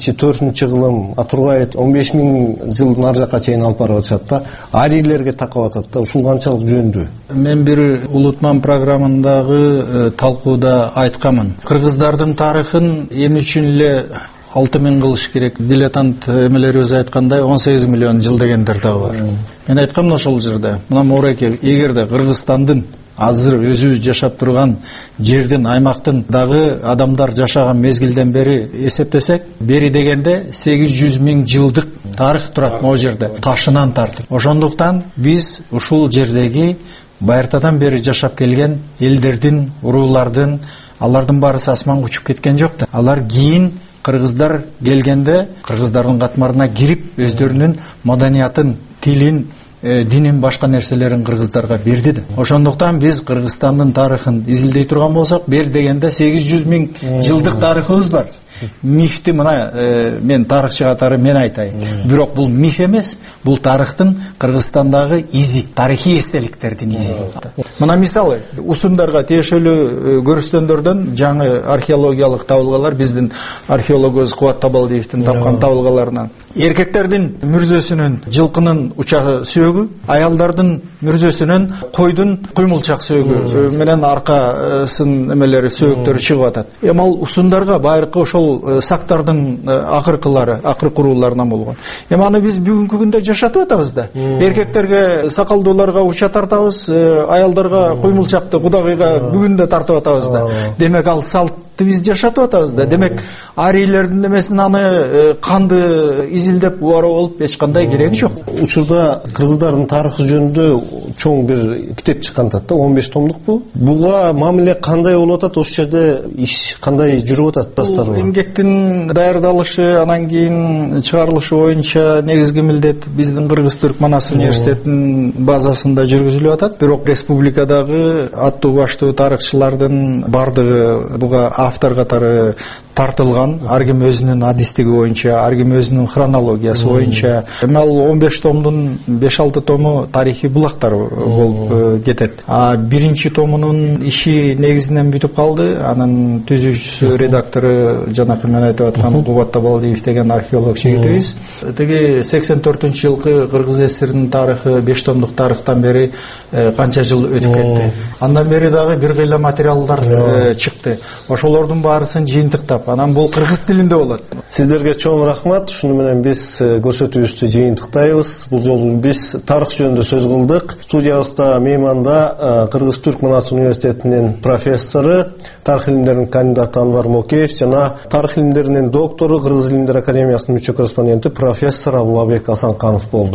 2-4 кылым Атургай 15.000 жылдын ар жакка чейин алып барып атышат да. Арийлерге такап атат да. Ушул канчалык жөндүү? Мен бир улутман программандагы талкууда айтканмын. Кыргыздардын тарыхын эмне үчүн эле 6000 кылыш керек? Дилетант эмелерибиз айткандай 18 миллион жыл дегендер дагы бар. Мен айткам ошол жерде. Мына Мураке, эгерде Кыргызстандын азыр өзүбүз жашап турган жердин, аймактын дагы адамдар жашаган мезгилден бери эсептесек, бери дегенде 800.000 жылдык тарых турат могу жерде, ташынан тартып. Ошондуктан биз ушул жердеги байыртадан бери жашап келген элдердин, уруулардын, алардын баарысы асманга учуп кеткен жок да. Алар кийин кыргыздар келгенде кыргыздардын катмарына кирип, өздөрүнүн маданиятын, тилин, динин, башка нерселерин кыргыздарга берди да. Ошондуктан биз Кыргызстандын тарыхын изилдей турган болсок, бер дегенде 800.000 жылдык тарыхыбыз бар. Мифти мына мен тарыхчы катары мен айтайын. Бирок бул миф эмес, бул тарыхтын Кыргызстандагы изи, тарыхый эстеликтердин изи. Мына мисалы, усундарга тиешелүү көрүстөндөрдөн жаңы археологиялык табылгалар, биздин археологубуз Кубат Табалдиевдин тапкан табылгаларынан эркектердин мүрзөсүнүн жылкынын учагы сөөгү, аялдардын мүрзөсүнүн койдун куймулчак сөөгү менен аркасын эмелери сөөгүктөрү чыгып атат. Ал усундарга байыркы ошол сактардын акыркылары, акырк урууларынан болгон. Аны биз бүгүнкү күндө жашатып атабыз да. Эркектерге сакалдууларга уча тартабыз, аялдарга куймулчакты кудагыйга бүгүн да тартып атабыз да. Демек ал салтты биз жашатып атабыз да. Демек арийлердин эмесин аны канды изилдеп убарып алып эч кандай кереги жок. Учурда кыргыздардын тарыхы жөнүндө чоң бир китеп чыккан да, 15 томдук бу. Буга мамиле кандай болуп атат, ошол жерде иш кандай жүрүп атат дастарбы? Эмгектин даярдалышы, анан кийин чыгарылышы боюнча негизги милдет биздин Кыргыз-Түрк Манас университетинин базасында жүргүзүлүп атат. Бирок республикадагы аттуу баштуу тарыхчылардын бардыгы буга автор катары тартылган, ар ким өзүнүн адистиги боюнча, ар ким өзүнүн хронологиясы боюнча. Ал 15 томдун 5-6 тому тарихи булактар болуп кетет. А биринчи томунун иши негизинен бүтүп калды. Анын түзүүчүсү, редактору жанакы мен айтып аткан Кубат Табалдиев деген археолог жигитибиз. Теги 84-жылкы Кыргыз ССРинин тарыхы 5 томдук тарыхтан бери канча жыл өтүп кетти. Андан бери дагы бир кыйла материалдар чыкты. Ошолордун баарысын жыйынтыктап, анан бул кыргыз тилинде болот. Сиздерге чоң рахмат. Шуну менен биз көрсөтүүбүздү жыйынтыктайбыз. Бул жолу биз тарых жөнүндө сөз кылдык. Студиябызда мейманда Кыргыз-Түрк Манас университетинин профессору, тарых илимдеринин кандидаты Анвар Мокеев жана тарых илимдеринин доктору, Кыргыз илимдер академиясынын мүчө корреспонденти профессор Абулабек Асанканов болду.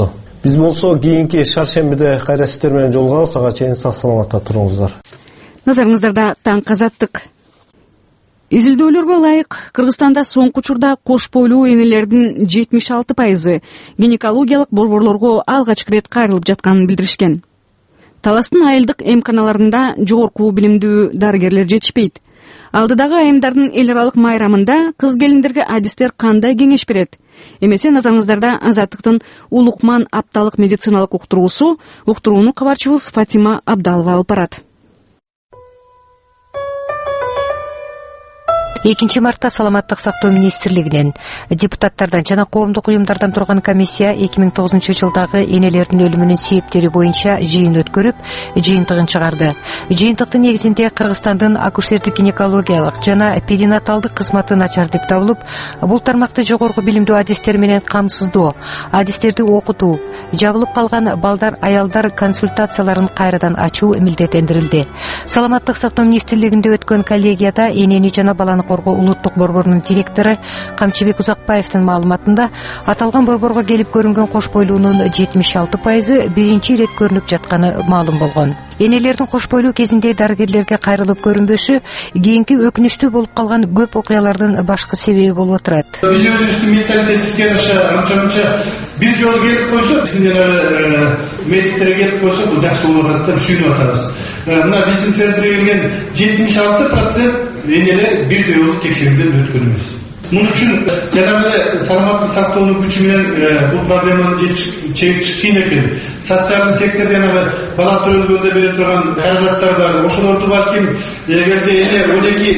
Биз болсо кийинки шаршембиде кайра сиздер менен жолугабыз. Ага чейин сак саламатта туруңуздар. Назарыңыздарда таңкы азаттык. Изилдөөлөргө ылайык Кыргызстанда соңку учурда кош бойлуу энелердин 76% гинекологиялык борборлорго алгачкы ирет кайрылып жатканын билдиришкен. Таластын айылдык эмканаларында жогорку билимдүү дарыгерлер жетишпейт. Алдыдагы айымдардын эл аралык майрамында кыз келиндерге адистер кандай кеңеш берет? Эмесе назарыңыздарда Азаттыктын Улукман апталык медициналык уктурууну кабарчыбыз Фатима Абдалова алып барат. 2 мартта Саламаттык сактоо министрлигинен, депутаттардан жана коомдук уюмдардан турган комиссия 2009-жылдагы энелердин өлүмүнүн себептери боюнча жыйын өткөрүп, жыйынтыгын чыгарды. Жыйынтыктын негизинде Кыргызстандын акушердик гинекологиялык жана перинаталдык кызматы начар деп табылып, бул тармакты жогорку билимдүү адистер менен камсыздоо, адистерди окутуу, жабылып калган балдар, аялдар консультацияларын кайрадан ачуу милдеттендирилди. Саламаттык сактоо министрлигинде өткөн коллегияда энени жана баланы улуттук борборунун директору Камчыбек Узакбаевдин маалыматында аталган борборго келип көрүнгөн кош бойлуунун 76% биринчи ирет көрүнүп жатканы маалым болгон. Энелердин кош бойлуу кезинде дарыгерлерге кайрылып көрүнбөшү кийинки өкүнүчтүү болуп калган көп окуялардын башкы себеби болуп отурат. Биз өзүбүздүн менталитетибизге анча бир жолу келип койсо, биздин медиктерге келип койсо, бул жакшы болуп атат деп сүйүнүп атабыз. Мына биздин центрге келген 76% энелер бир жолу текшерүүдөн өткөн эмес. Мун үчүн жанагы саламаттык сактоонун күчү менен бул проблеманы чечиш кыйын экен. Социалдык сектор жанагы бала төрөлгөндө бере турган каражаттар бар. Ошолорду балким эгерде эне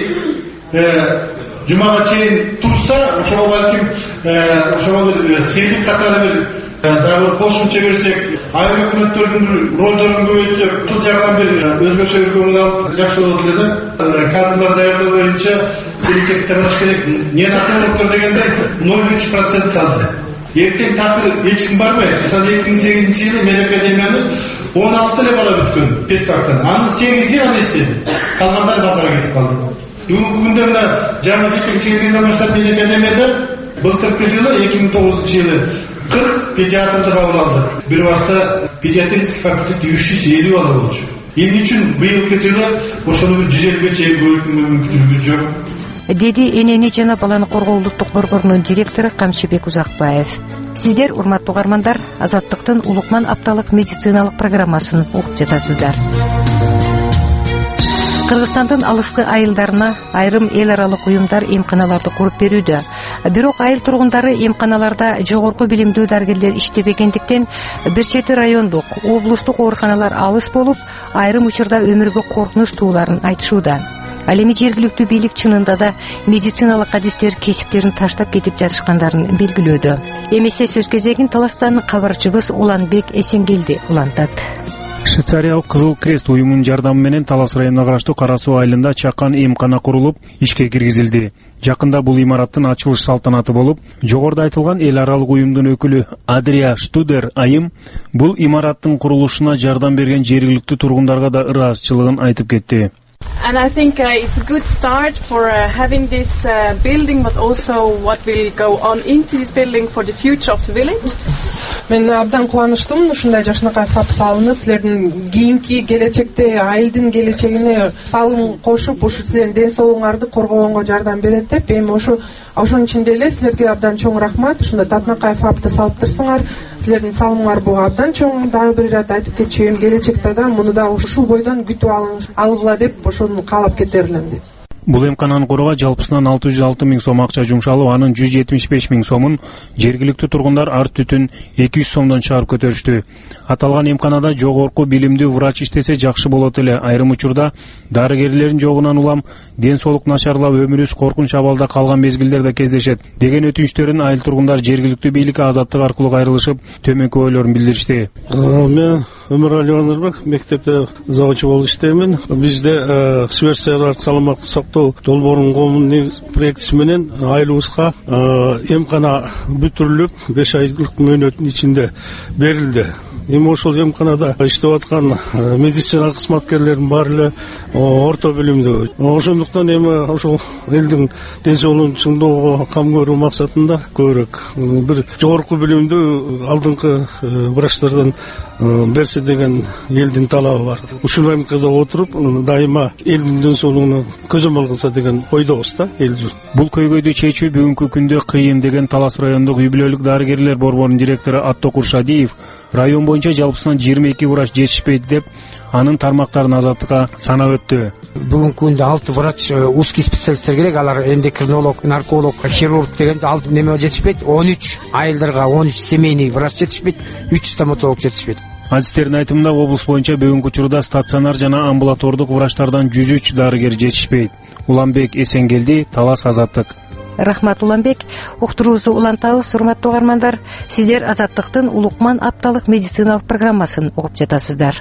12 жумага чейин турса, ошого балким ошого бир сыйлык катары бир дагы кошумча берсек, айыл өкмөттөрдүн ролдорун көбөйтсөк, ушул жагынан бир өзгөчө бир көңүл алып жакшы болот эле да. Кадрлар даярдоо боюнча келечекте тараш керек. Ненатологдор дегенде 0,3% калды. Эртең такыр эч ким барбайт. Мисалы 2008-жылы мен академиянын 16 эле бала бүткөн педфактан. Анын 8-и гана эстеди. Калгандары базарга кетип калды. Бүгүнкү күндө мына жаңы жетекчилигинен баштап мен академияда былтыркы жылы 2009-жылы 40 педиатрды кабыл алдык. Бир убакта педиатрический факультетте 350 бала болчу. Эмне үчүн быйылкы жылы ошону 150 көбөйтүү мүмкүнчүлүгүбүз жок? Деди энени жана баланы коргоо улуттук борборунун директору Камчыбек Узакбаев. Сиздер, урматтуу угармандар, Азаттыктын Улукман апталык медициналык программасын угуп жатасыздар. Кыргызстандын алыскы айылдарына айрым эл аралык уюмдар эмканаларды куруп берүүдө. Бирок айыл тургундары эмканаларда жогорку билимдүү дарыгерлер иштебегендиктен бир чети райондук, облустук ооруканалар алыс болуп, айрым учурда өмүргө коркунуч тууларын айтышууда. Ал эми жергиликтүү бийлик чынында да медициналык адистер кесиптерин таштап кетип жатышкандарын белгилөөдө. Эмесе сөз кезегин Таластан кабарчыбыз Уланбек Эсенгелди улантат. Швейцариялык Кызыл Крест уюмунун жардамы менен Талас районуна караштуу Кара Суу айылында чакан эмкана курулуп, ишке киргизилди. Жакында бул имараттын ачылыш салтанаты болуп, жогоруда айтылган эл аралык уюмдун өкүлү Адрия Штудер айым бул имараттын курулушуна жардам берген жергиликтүү тургундарга да ыраазычылыгын айтып кетти. And I think it's a good start for having this building, but also what will go on into this building for the future of the village. Мен абдан кубанычтымын ушундай жашынакай фап салынып, силердин кийинки келечекте айылдын келечегине салым кошуп, ушу силердин ден соолугуңарды коргогонго жардам берет деп, эми ошонун ичинде эле силерге абдан чоң рахмат. Ушундай татынакай фапты салыптырсыңар. Силердин салымыңар буга абдан чоң. Дагы бир ирет айтып кетчүмүн, келечекте да муну да ушул бойдон күтүп алгыла деп ошону каалап кетер элем дейт. Бул эмкананы курууга жалпысынан 606 000 сом акча жумшалып, анын 175 000 сомун жергиликтүү тургундар арт түтүн 200 сомдон чыгарып көтөрүштү. Аталган эмканада жогорку билимдүү врач иштесе жакшы болот эле. Айрым учурда дарыгерлердин жогунан улам ден соолук начарлап, өмүрүбүз коркунуч абалда калган мезгилдер да кездешет деген өтүнүчтөрүн айыл тургундар жергиликтүү бийликке Азаттык аркылуу кайрылышып, төмөнкү ойлорун билдиришти. Мен Өмүрали Онурбек, мектепте завучу болуп иштеймин. Бизде Швейцариялык саламаттык сактоо долбоорунун коомдун проектиси менен айылыбызга эмкана бүтүрүлүп 5 айлык мөөнөттүн ичинде берилди. эми ошол эмканада иштеп аткан медицина кызматкерлердин баары эле орто билимдүү. Ошондуктан эми ошол элдин ден соолугун чыңдоого кам көрүү максатында көбүрөөк бир жогорку билимдүү алдыңкы врачтардан берсе деген элдин талабы бар. Ушул эмкада отуруп дайыма элдин ден соолугуна көзөмөл кылса деген ойдобуз да эл журт. Бул көйгөйдү чечүү бүгүнкү күндө кыйын деген Талас райондук үй бүлөлүк дарыгерлер борборунун директору Аттокур Шадиев район боюнча жалпысынан 22 врач жетишпейт деп анын тармактарын Азаттыкка санап өттү. Бүгүнкү күндө 6 врач узкий специалисттер керек, алар эндокринолог, нарколог, хирург деген 6 неме жетишпейт. 13 айылдарга 13 семейный врач жетишпейт, 3 стоматолог жетишпейт. Адистердин айтымында облус боюнча бүгүнкү учурда стационар жана амбулатордук врачтардан 103 дарыгер жетишпейт. Уланбек Эсенгелди, Талас, Азаттык. Рахмат, Уланбек. Уктуруубузду улантабыз, урматтуу угармандар. Сиздер Азаттыктын Улукман апталык медициналык программасын угуп жатасыздар.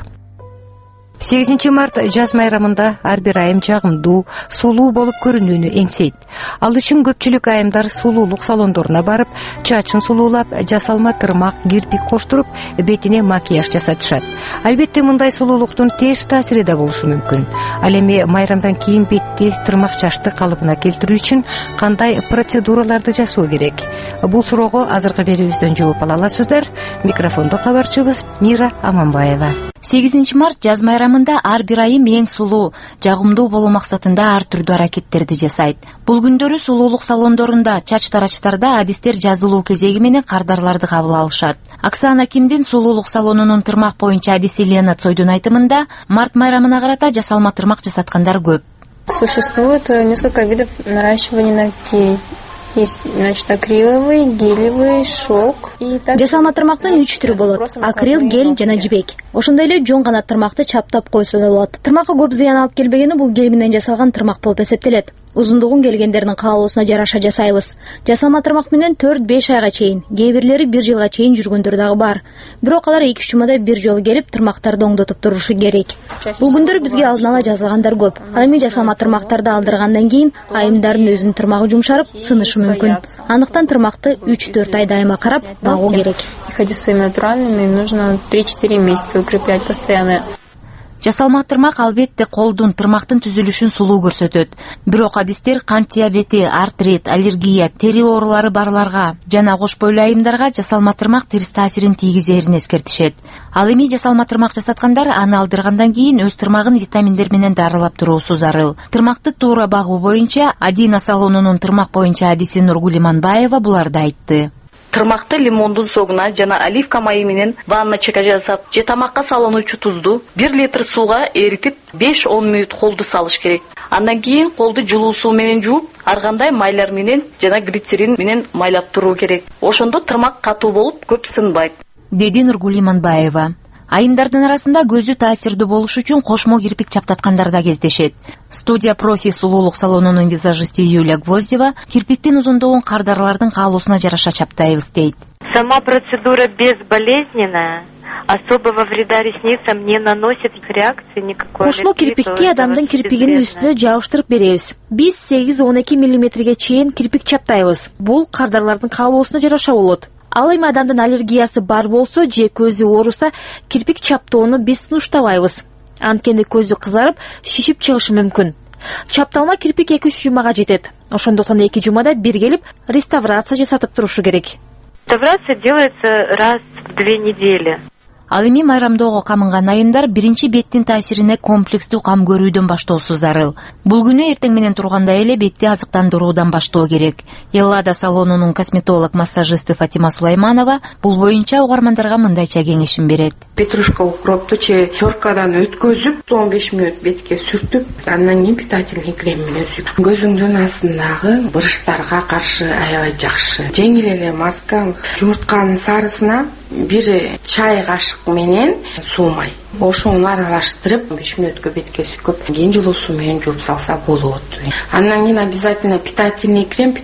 8 март жаз майрамында ар бир айым жагымдуу, сулуу болуп көрүнүүнү эңсейт. Ал үчүн көпчүлүк айымдар сулуулук салондоруна барып, чачын сулуулап, жасалма тырмак, кирпик коштуруп, бетине макияж жасатышат. Албетте мындай сулуулуктун терс таасири да болушу мүмкүн. Ал эми майрамдан кийин бетти, тырмак, чачты калыбына келтирүү үчүн кандай процедураларды жасоо керек? Бул суроого азыркы берүүбүздөн жооп ала аласыздар. Микрофондо кабарчыбыз Мира Аманбаева. 8 март жаз майрамында ар бир айым эң сулуу, жагымдуу болуу максатында ар түрдүү аракеттерди жасайт. Бул күндөрү сулуулук салондорунда, чач тарачтарда адистер жазылуу кезеги менен кардарларды кабыл алышат. Оксана Кимдин сулуулук салонунун тырмак боюнча адиси Лена Цойдун айтымында, март майрамына карата жасалма тырмак жасаткандар көп. Существует несколько видов наращивания ногтей. Есть, значит, акриловый, гелевый, шелк. Жасалма тырмактын 3 түрү болот: акрил, гель жана жибек. Ошондой эле жон гана тырмакты чаптап койсо да болот. Тырмакка көп зыян алып келбегени бул гель менен жасалган тырмак болуп эсептелет. Узундугун келгендердин каалоосуна жараша жасайбыз. Жасалма тырмак менен 4-5 айга чейин, кээ бирлери 1 жылга чейин жүргөндөр дагы бар. Бирок алар 2-3 жумада бир жолу келип тырмактарды оңдотуп турушу керек. Бул күндөр бизге алдын ала жазылгандар көп. Ал эми жасалма тырмактарды алдыргандан кийин айымдардын өзүнүн тырмагы жумшарып, сынышы мүмкүн. Андыктан тырмакты 3-4 ай дайыма карап багуу керек. Ходить своими натуральными, им нужно 3-4 месяца укреплять постоянно. Жасалма тырмак албетте колдун, тырмактын түзүлүшүн сулуу көрсөтөт. Бирок адистер кант диабети, артрит, аллергия, тери оорулары барларга жана кош бойлуу айымдарга жасалма тырмак терс таасирин тийгизерин эскертишет. Ал эми жасалма тырмак жасаткандар аны алдыргандан кийин өз тырмагын витаминдер менен дарылап туруусу зарыл. Тырмакты туура багуу боюнча Адина салонунун тырмак боюнча адиси Нургул Иманбаева буларды айтты. Тырмакты лимондун согуна жана оливка майы менен ванночка жасап, же тамакка салынуучу тузду 1 литр сууга эритип 5-10 мүнөт колду салыш керек. Андан кийин колду жылуу суу менен жууп, ар кандай майлар менен жана глицерин менен майлап туруу керек. Ошондо тырмак катуу болуп, көп сынбайт, деди Нургул Иманбаева. Айымдардын арасында көзү таасирдүү болуш үчүн кошмо кирпик чаптаткандар да кездешет. Студия профи сулуулук салонунун визажисти Юлия Гвоздева кирпиктин узундугун кардарлардын каалоосуна жараша чаптайбыз дейт. Сама процедура безболезненная. Особого вреда ресницам не наносит, реакции никакой. Кошмо кирпикти адамдын кирпигинин үстүнө жабыштырып беребиз. Биз 8-12 мм чейин кирпик чаптайбыз. Бул кардарлардын каалоосуна жараша болот. Ал эми адамдын аллергиясы бар болсо же көзү ооруса, кирпик чаптоону биз сунуштабайбыз. Анткени көзү кызарып, шишип чыгышы мүмкүн. Чапталма кирпик 2-3 жумага жетет. Ошондуктан 2 жумада бир келип реставрация жасатып турушу керек. Реставрация делается раз в 2 недели. Ал эми майрамдоого камынган айымдар биринчи беттин таасирине комплекстүү кам көрүүдөн баштоосу зарыл. Бул күнү эртең менен тургандай эле бетти азыктандыруудан баштоо керек. Эллада салонунун косметолог-массажисти Фатима Сулайманова бул боюнча угармандарга мындайча кеңешин берет. Петрушка укропту же чоркадан өткөзүп, 15 мүнөт бетке сүртүп, андан кийин питательный крем менен сүйүп. Көзүңдүн астындагы бырыштарга каршы аябай жакшы. Жеңил эле маска, жумуртканын сарысына бир чай кашык менен суумай, ошону аралаштырып 5 мүнөткө бетке сүкөп, кийин жылуу суу менен жууп салса болот. Андан кийин обязательно питательный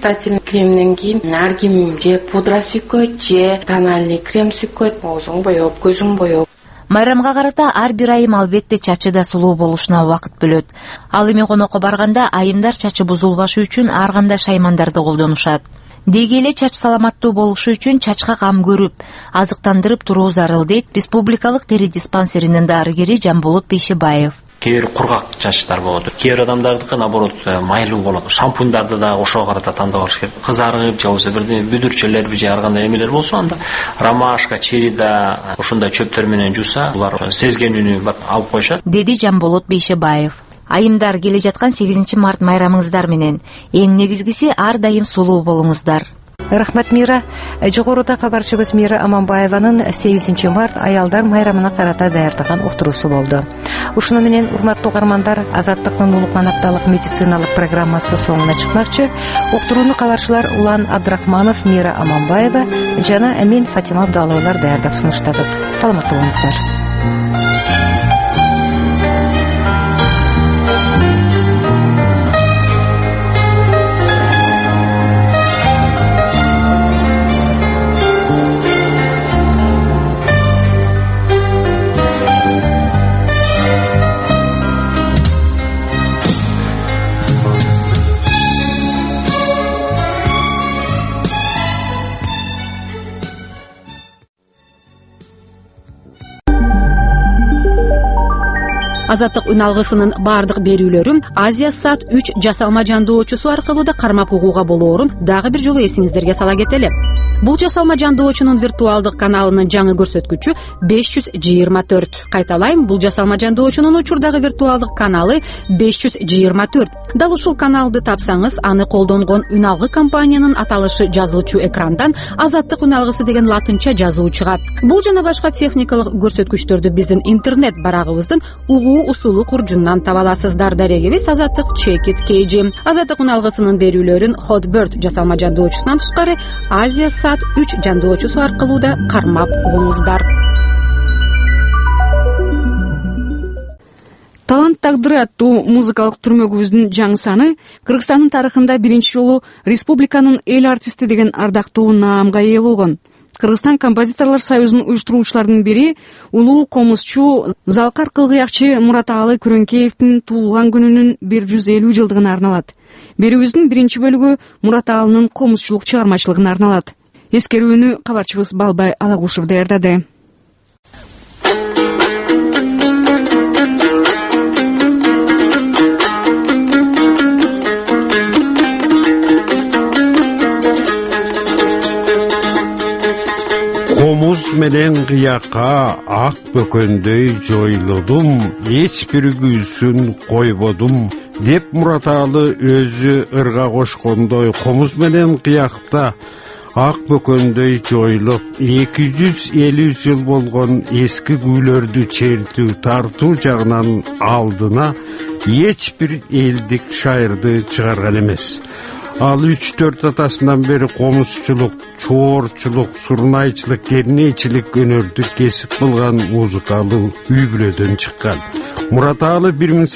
кремден кийин ар ким же пудра сүкөт, же тональный крем сүкөт, оозуң боеп, көзүң боеп. Майрамга карата ар бир айым албетте чачыда сулуу болушуна убакыт бөлөт. Ал эми конокко барганда айымдар чачы бузулбашы үчүн ар кандай шаймандарды колдонушат. Деги эле чач саламаттуу болушу үчүн чачка кам көрүп, азыктандырып туруу зарыл, дейт Республикалык тери диспансеринин дарыгери Жамболот Бейшебаев. Кээ бир кургак чачтар болот. Кээ бир адамдардыкы наоборот майлуу болот. Шампундарды да ошого карата тандап алыш керек. Кызарып же болбосо бирден бүдүрчөлөр же ар кандай эмелер болсо, анда ромашка, черида ошондой чөптөр менен жууса, булар сезген үнү алып коюшат, деди Жамболот Бейшебаев. Айымдар, келе жаткан 8 март майрамыңыздар менен. Эң негизгиси ар дайым сулуу болуңуздар. Рахмат, Мира. Жогоруда кабарчыбыз Мира Аманбаеванын 8 март аялдар майрамына карата даярдаган уктуруусу болду. Ушуну менен, урматтуу угармандар, Азаттыктын улугман апталык медициналык программасы соңуна чыкмакчы. Уктурууну кабарчылар Улан Абдрахманов, Мира Аманбаева жана мен Фатима Абдаловалар даярдап сунуштадык. Саламаттуу болуңуздар. Азаттык үн алгысынын бардык берүүлөрүн Азия Сат 3 жасалма жандоочусу аркылуу да кармап угууга болоорун дагы бир жолу эсиңиздерге сала кетели. Бул жасалма жандоочунун виртуалдык каналынын жаңы көрсөткүчү 524. Кайталайм, бул жасалма жандоочунун учурдагы виртуалдык каналы 524. Дал ушул каналды тапсаңыз, аны колдонгон үн алгы компаниянын аталышы жазылчу экрандан Азаттык үн алгысы деген латынча жазуу чыгат. Бул жана башка техникалык көрсөткүчтөрдү биздин интернет барагыбыздын угуу усулу куржунунан таба аласыздар. Дарегибиз Азаттык Чекит Кейджи. Азаттык үн алгысынын берүүлөрүн Hotbird жасалма жандоочусунан тышкары Азия Сат 3 жандоочусу аркылуу да кармап угуңуздар. Талант тагдыры аттуу музыкалык түрмөгүбүздүн жаңы саны Кыргызстандын тарыхында биринчи жолу республиканын эл артисти деген ардактуу наамга ээ болгон. Кыргызстан композиторлор союзунун уюштуруучуларынын бири улуу комузчу Залкар Кылгыякчы Мураталы Күрөңкеевдин туулган күнүнүн 150 жылдыгына арналат. Берүүбүздүн биринчи бөлүгү Мураталынын комузчулук чыгармачылыгына арналат. Эскерүүнү кабарчыбыз Балбай Алагушев даярдады. Комуз менен кыякка ак бөкөндөй жойлодум, эч бир күүсүн койбодум деп Мураталы өзү ырга кошкондой комуз менен кыякта ак бөкөндөй жойлоп 250 жыл болгон эски күүлөрдү чертүү тартуу жагынан алдына эч бир элдик шайырды чыгарган эмес. Ал 3-4 атасынан бери комузчулук, чоорчулук, сурнайчылык, кернейчилик өнөрдү кесип кылган музыкалуу үй бүлөдөн чыккан. Мураталы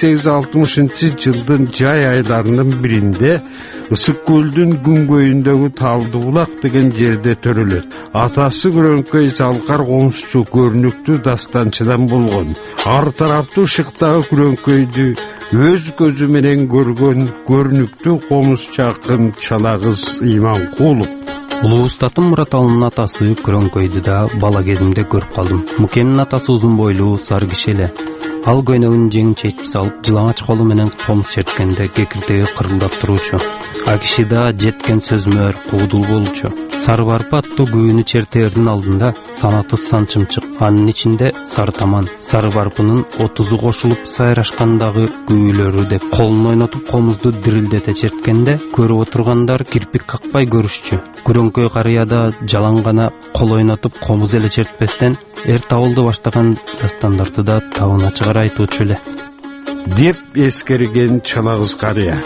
1860 жылдын жай айларынын биринде Ысык көлдүн күнгөйүндөгү Талдыбулак деген жерде төрөлөт. Атасы Күрөңкөй Залкар комузчу көрүнүктүү дастанчыдан болгон. Ар тараптуу шыктагы Күрөңкөйдү өз көзү менен көргөн көрүнүктүү комузчу акын Чалагыз Иманкулов. Улуу устатым Мураталынын атасы Күрөңкөйдү да бала кезимде көрүп калдым. Мукемдин атасы узун бойлуу, сары киши эле. Ал көйнөгүн жең чечип салып, жылаңач колу менен комуз черткенде кекиртеги кырылдап туруучу. А киши да жеткен сөзмөр, куудул болчу. Сары барпа аттуу күүнү чертердин алдында санаты санчымчык, анын ичинде сары таман, сары барпынын 30 кошулуп сайрашкандагы күүлөрү деп колун ойнотуп комузду дирилдете черткенде көрүп отургандар кирпик какпай көрүшчү. Күрөңкөй карыяда жалаң гана кол ойнотуп комуз эле чертпестен эр табылды баштаган дастандарды да табына чыгара айтуучу эле деп эскерген Чалагыз карыя.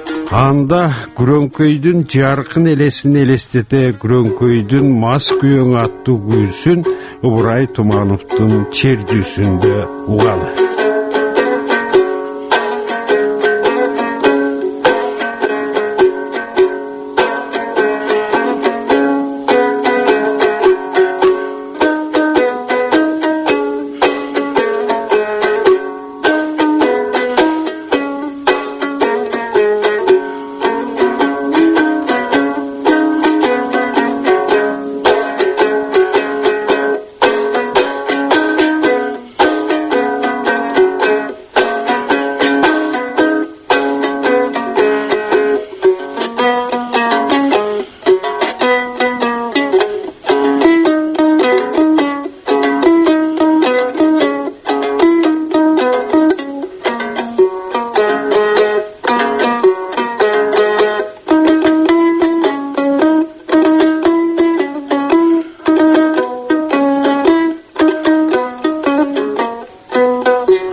Анда Күрөңкөйдүн жаркын элесин элестете Күрөңкөйдүн Мас күйөң аттуу күүсүн Ыбырай Тумановдун чертүүсүндө угалы.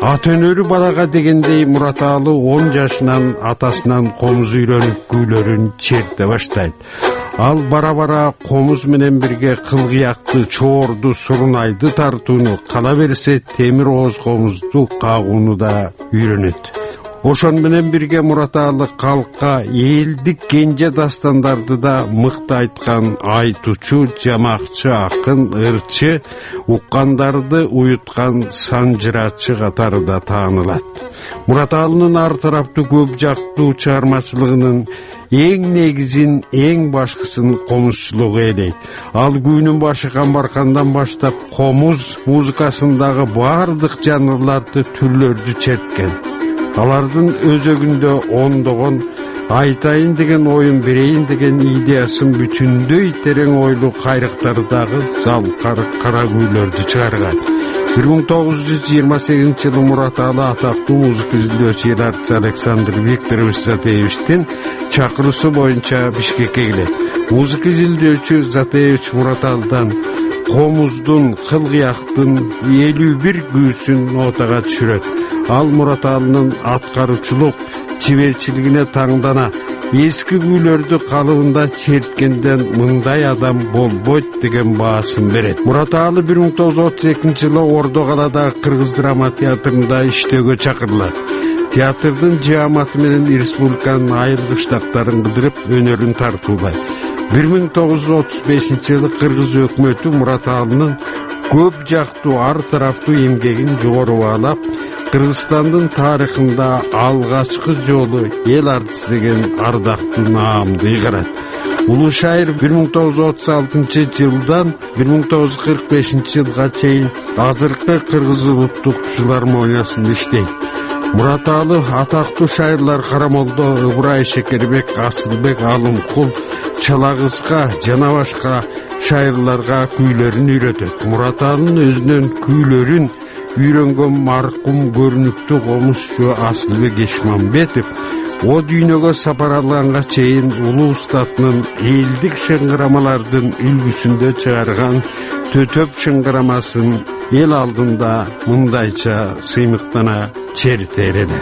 ата өнөрү балага дегендей Мураталы 10 жашынан атасынан комуз үйрөнүп күүлөрүн черте баштайт. Ал бара-бара комуз менен бирге кылгыякты, чоорду, сурунайды тартууну, кала берсе темир ооз комузду кагууну да үйрөнөт. Ошон менен бирге Мураталы калкка элдик кенже дастандарды да мыкты айткан айтуучу, жамакчы, акын, ырчы, уккандарды уюткан санжырачы катары да таанылат. Мураталынын ар тараптуу көп жактуу чыгармачылыгынын эң негизин, эң башкысын комузчулугу ээлейт. Ал күүнүн башы камбаркандан баштап комуз музыкасындагы бардык жанрларды, түрлөрдү черткен. Алардын өзөгүндө ондогон айтайын деген оюн берейин деген идеясын бүтүндөй терең ойлуу кайрыктардагы залкар кара күүлөрдү чыгарган. 1928-жылы Мураталы атактуу музыка изилдөөчү Ерарц Александр Викторович Затаевичтин чакыруусу боюнча Бишкекке келет. Музыка изилдөөчү Затаевич Мураталыдан комуздун, кылгыяктын 51 күүсүн нотага түшүрөт. Ал Мураталынын аткаруучулук чеберчилигине таңдана, эски күүлөрдү калыбында черткенден мындай адам болбойт деген баасын берет. Мураталы 1932-жылы Ордо калаадагы Кыргыз драма театрында иштөөгө чакырылат. Театрдын жааматы менен республиканын айыл кыштактарын кыдырып өнөрүн тартуулайт. 1935-жылы Кыргыз өкмөтү Мураталынын көп жактуу ар тараптуу эмгегин жогору баалап, Кыргызстандын тарыхында алгачкы жолу эл артиси деген ардактуу наамды ыйгарат. Улуу шайыр 1936-жылдан 1945-жылга чейин азыркы Кыргыз улуттук филармониясында иштейт. Мураталы атактуу шайырлар Карамолдо, Ыбырай Шекербек, Асылбек, Алымкул, Чалагызга жана башка шайырларга күүлөрүн үйрөтөт. Мураталынын өзүнөн күүлөрүн үйрөнгөн маркум көрүнүктүү комузчу Асылбек Эшмамбетов о дүйнөгө сапар алганга чейин улуу устатынын элдик шыңгырамалардын үлгүсүндө чыгарган төтөп шыңгырамасын эл алдында мындайча сыймыктана черте эле.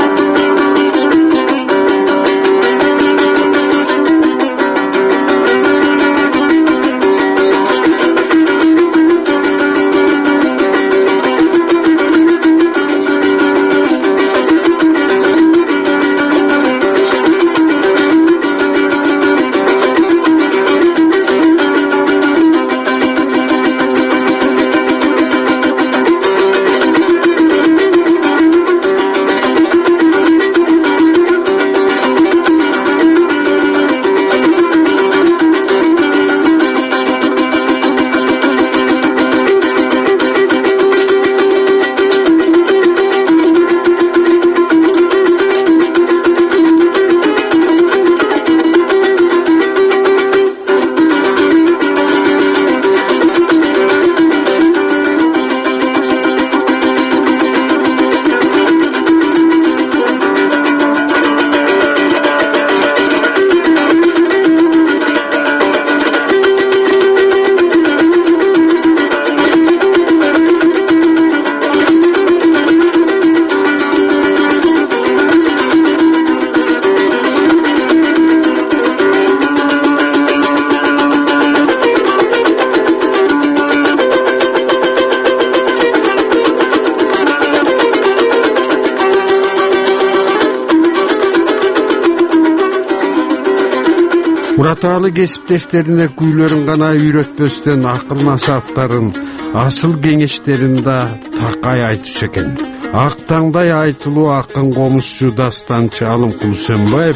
Мураталы кесиптештерине күүлөрүн гана үйрөтпөстөн акыл насааттарын, асыл кеңештерин да такай айтчу экен. Ак таңдай айтылуу акын комузчу дастанчы Алымкул Сөнбаев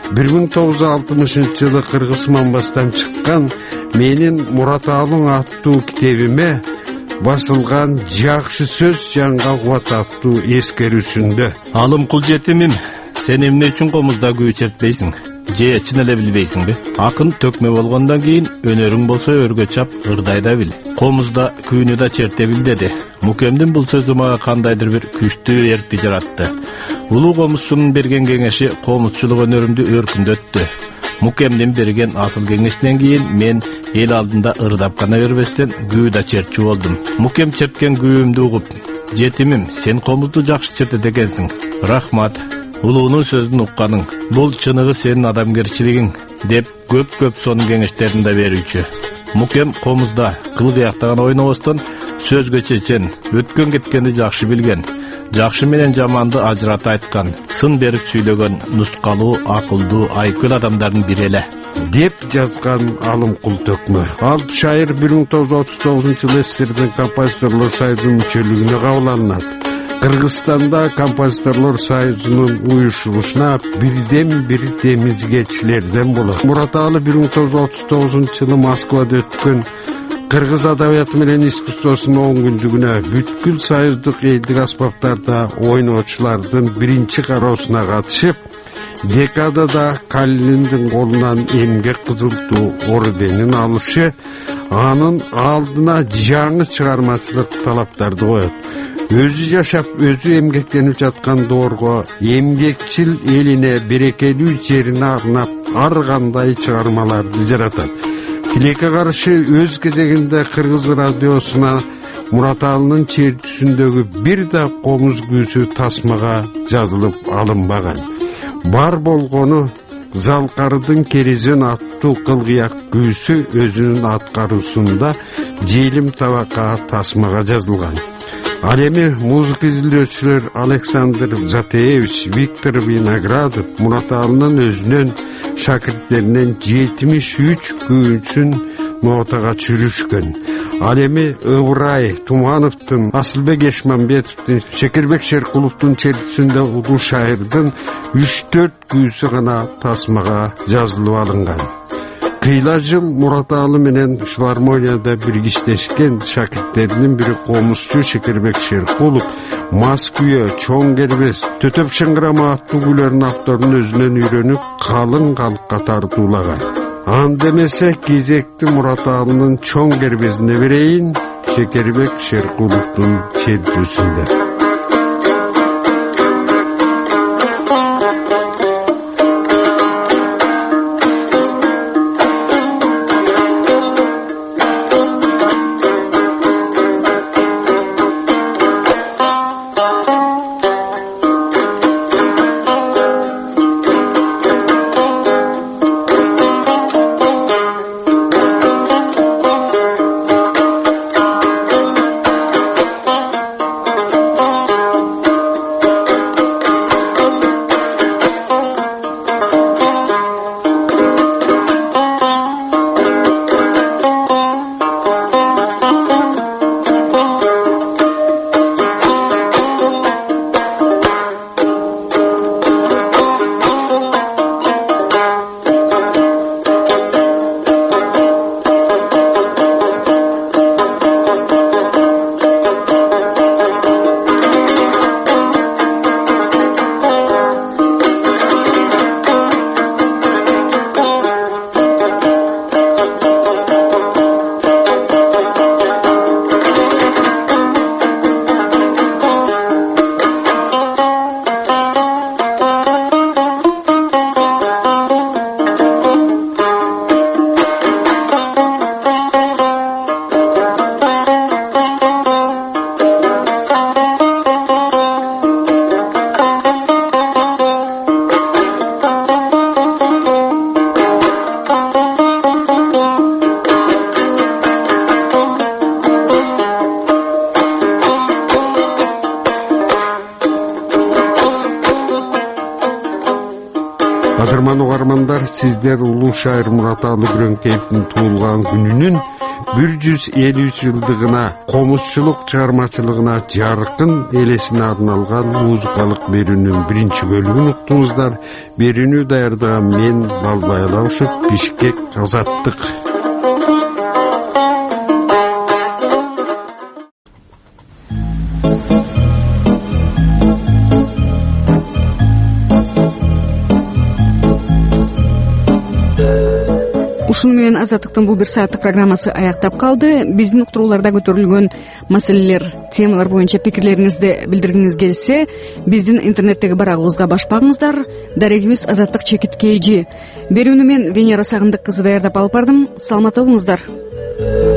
1960-жылы Кыргыз манбастан чыккан «Менин Мураталың» аттуу китебиме басылган «Жакшы сөз жанга кубат» аттуу эскерүүсүндө: Алымкул жетимим, сен эмне үчүн комузда күү чертпейсиң? Же чын эле билбейсиңби? Акын төкмө болгондон кийин өнөрүң болсо өргө чап, ырдай да бил. Комузда күүнү да черте бил деди. Мукемдин бул сөзү мага кандайдыр бир күчтүү эркти жаратты. Улуу комузчунун берген кеңеши комузчулук өнөрүмдү өркүндөттү. Мукемдин берген асыл кеңештен кийин мен эл алдында ырдап гана бербестен күү да чертчү болдум. Мукем черткен күүмдү угуп, Жетимим, сен комузду жакшы чертет экенсиң. Рахмат. Улуунун сөзүн укканың. Бул чыныгы сенин адамгерчилигиң деп көп сонун кеңештерин да берүүчү. Мукем комузда кылгыяктаган ойнобостон сөзгө чечен, өткөн кеткенди жакшы билген, жакшы менен жаманды ажырата айткан, сын берип сүйлөгөн нускалуу, акылдуу, айкөл адамдардын бири эле деп жазган Алым Култөкмө. Ал шайыр 1939-жылы СССРдин композиторлор союзунун мүчөлүгүнө кабыл алынат. Кыргызстанда композиторлор союзунун уюшулушуна бир темизгечилерден болот. Мураталы 1939-жылы Москвада өткөн Кыргыз адабияты менен искусствосунун 10 күндүгүнө бүткүл союздук элдик аспаптарда ойноочулардын биринчи кароосуна катышып, декадада Калининдин колунан эмгек кызыл туу орденин алышы анын алдына жаңы чыгармачылык талаптарды коет. Өзү жашап, өзү эмгектенип жаткан доорго эмгекчил элине берекелүү жерине арнап ар кандай чыгармаларды жаратат. Тилекке каршы өз кезегинде Кыргыз радиосуна Мураталынын чертүсүндөгү бир да комуз күүсү тасмага жазылып алынбаган. Бар болгону Залкардын Керизен аттуу кылгыяк күүсү өзүнүн аткаруусунда Желим табакка тасмага жазылган. Ал эми музыка изилдөөчүлөр Александр Затеевич, Виктор Виноградов Мураталынын өзүнөн шакирттеринен 73 күүсүн нотага чүрүшкөн. Ал эми Ыбырай Тумановдун, Асылбек Эшмамбетовдун, Шекербек Шеркуловдун чертүсүндө улуу шайырдын 3-4 күүсү гана тасмага жазылып алынган. Кыйла жыл Мураталы менен филармонияда биргиштешкен шакирттеринин бири комузчу Шекербек Шеркулов Мас күйө, Чоң кербес, Төтөп шыңгырама аттуу күйлөрдүн авторун өзүнөн үйрөнүп, калың калкка тартуулаган. Андемесе кезекти Мураталынын Чоң кербесине берейин, Шекербек Шеркуловдун чертүүсүндө. Кадырман угармандар, сиздер улуу шайыр Мураталы Күрөңкеевдин туулган күнүнүн 150 жылдыгына, комузчулук чыгармачылыгына жаркын элесине арналган музыкалык берүүнүн биринчи бөлүгүн уктуңуздар. Берүүнү даярдаган мен Балбай Алаушев, Бишкек, Азаттык. Ушуну менен Азаттыктын бул 1 сааттык программасы аяктап калды. Биздин уктурууларда көтөрүлгөн маселелер, темалар боюнча пикирлериңизди билдиргиңиз келсе, биздин интернеттеги барагыбызга башпаңыздар. Дарегибиз Азаттык _KG. Берүүнү мен Венера Сагындык кызы даярдап алып бардым. Саламатта болуңуздар.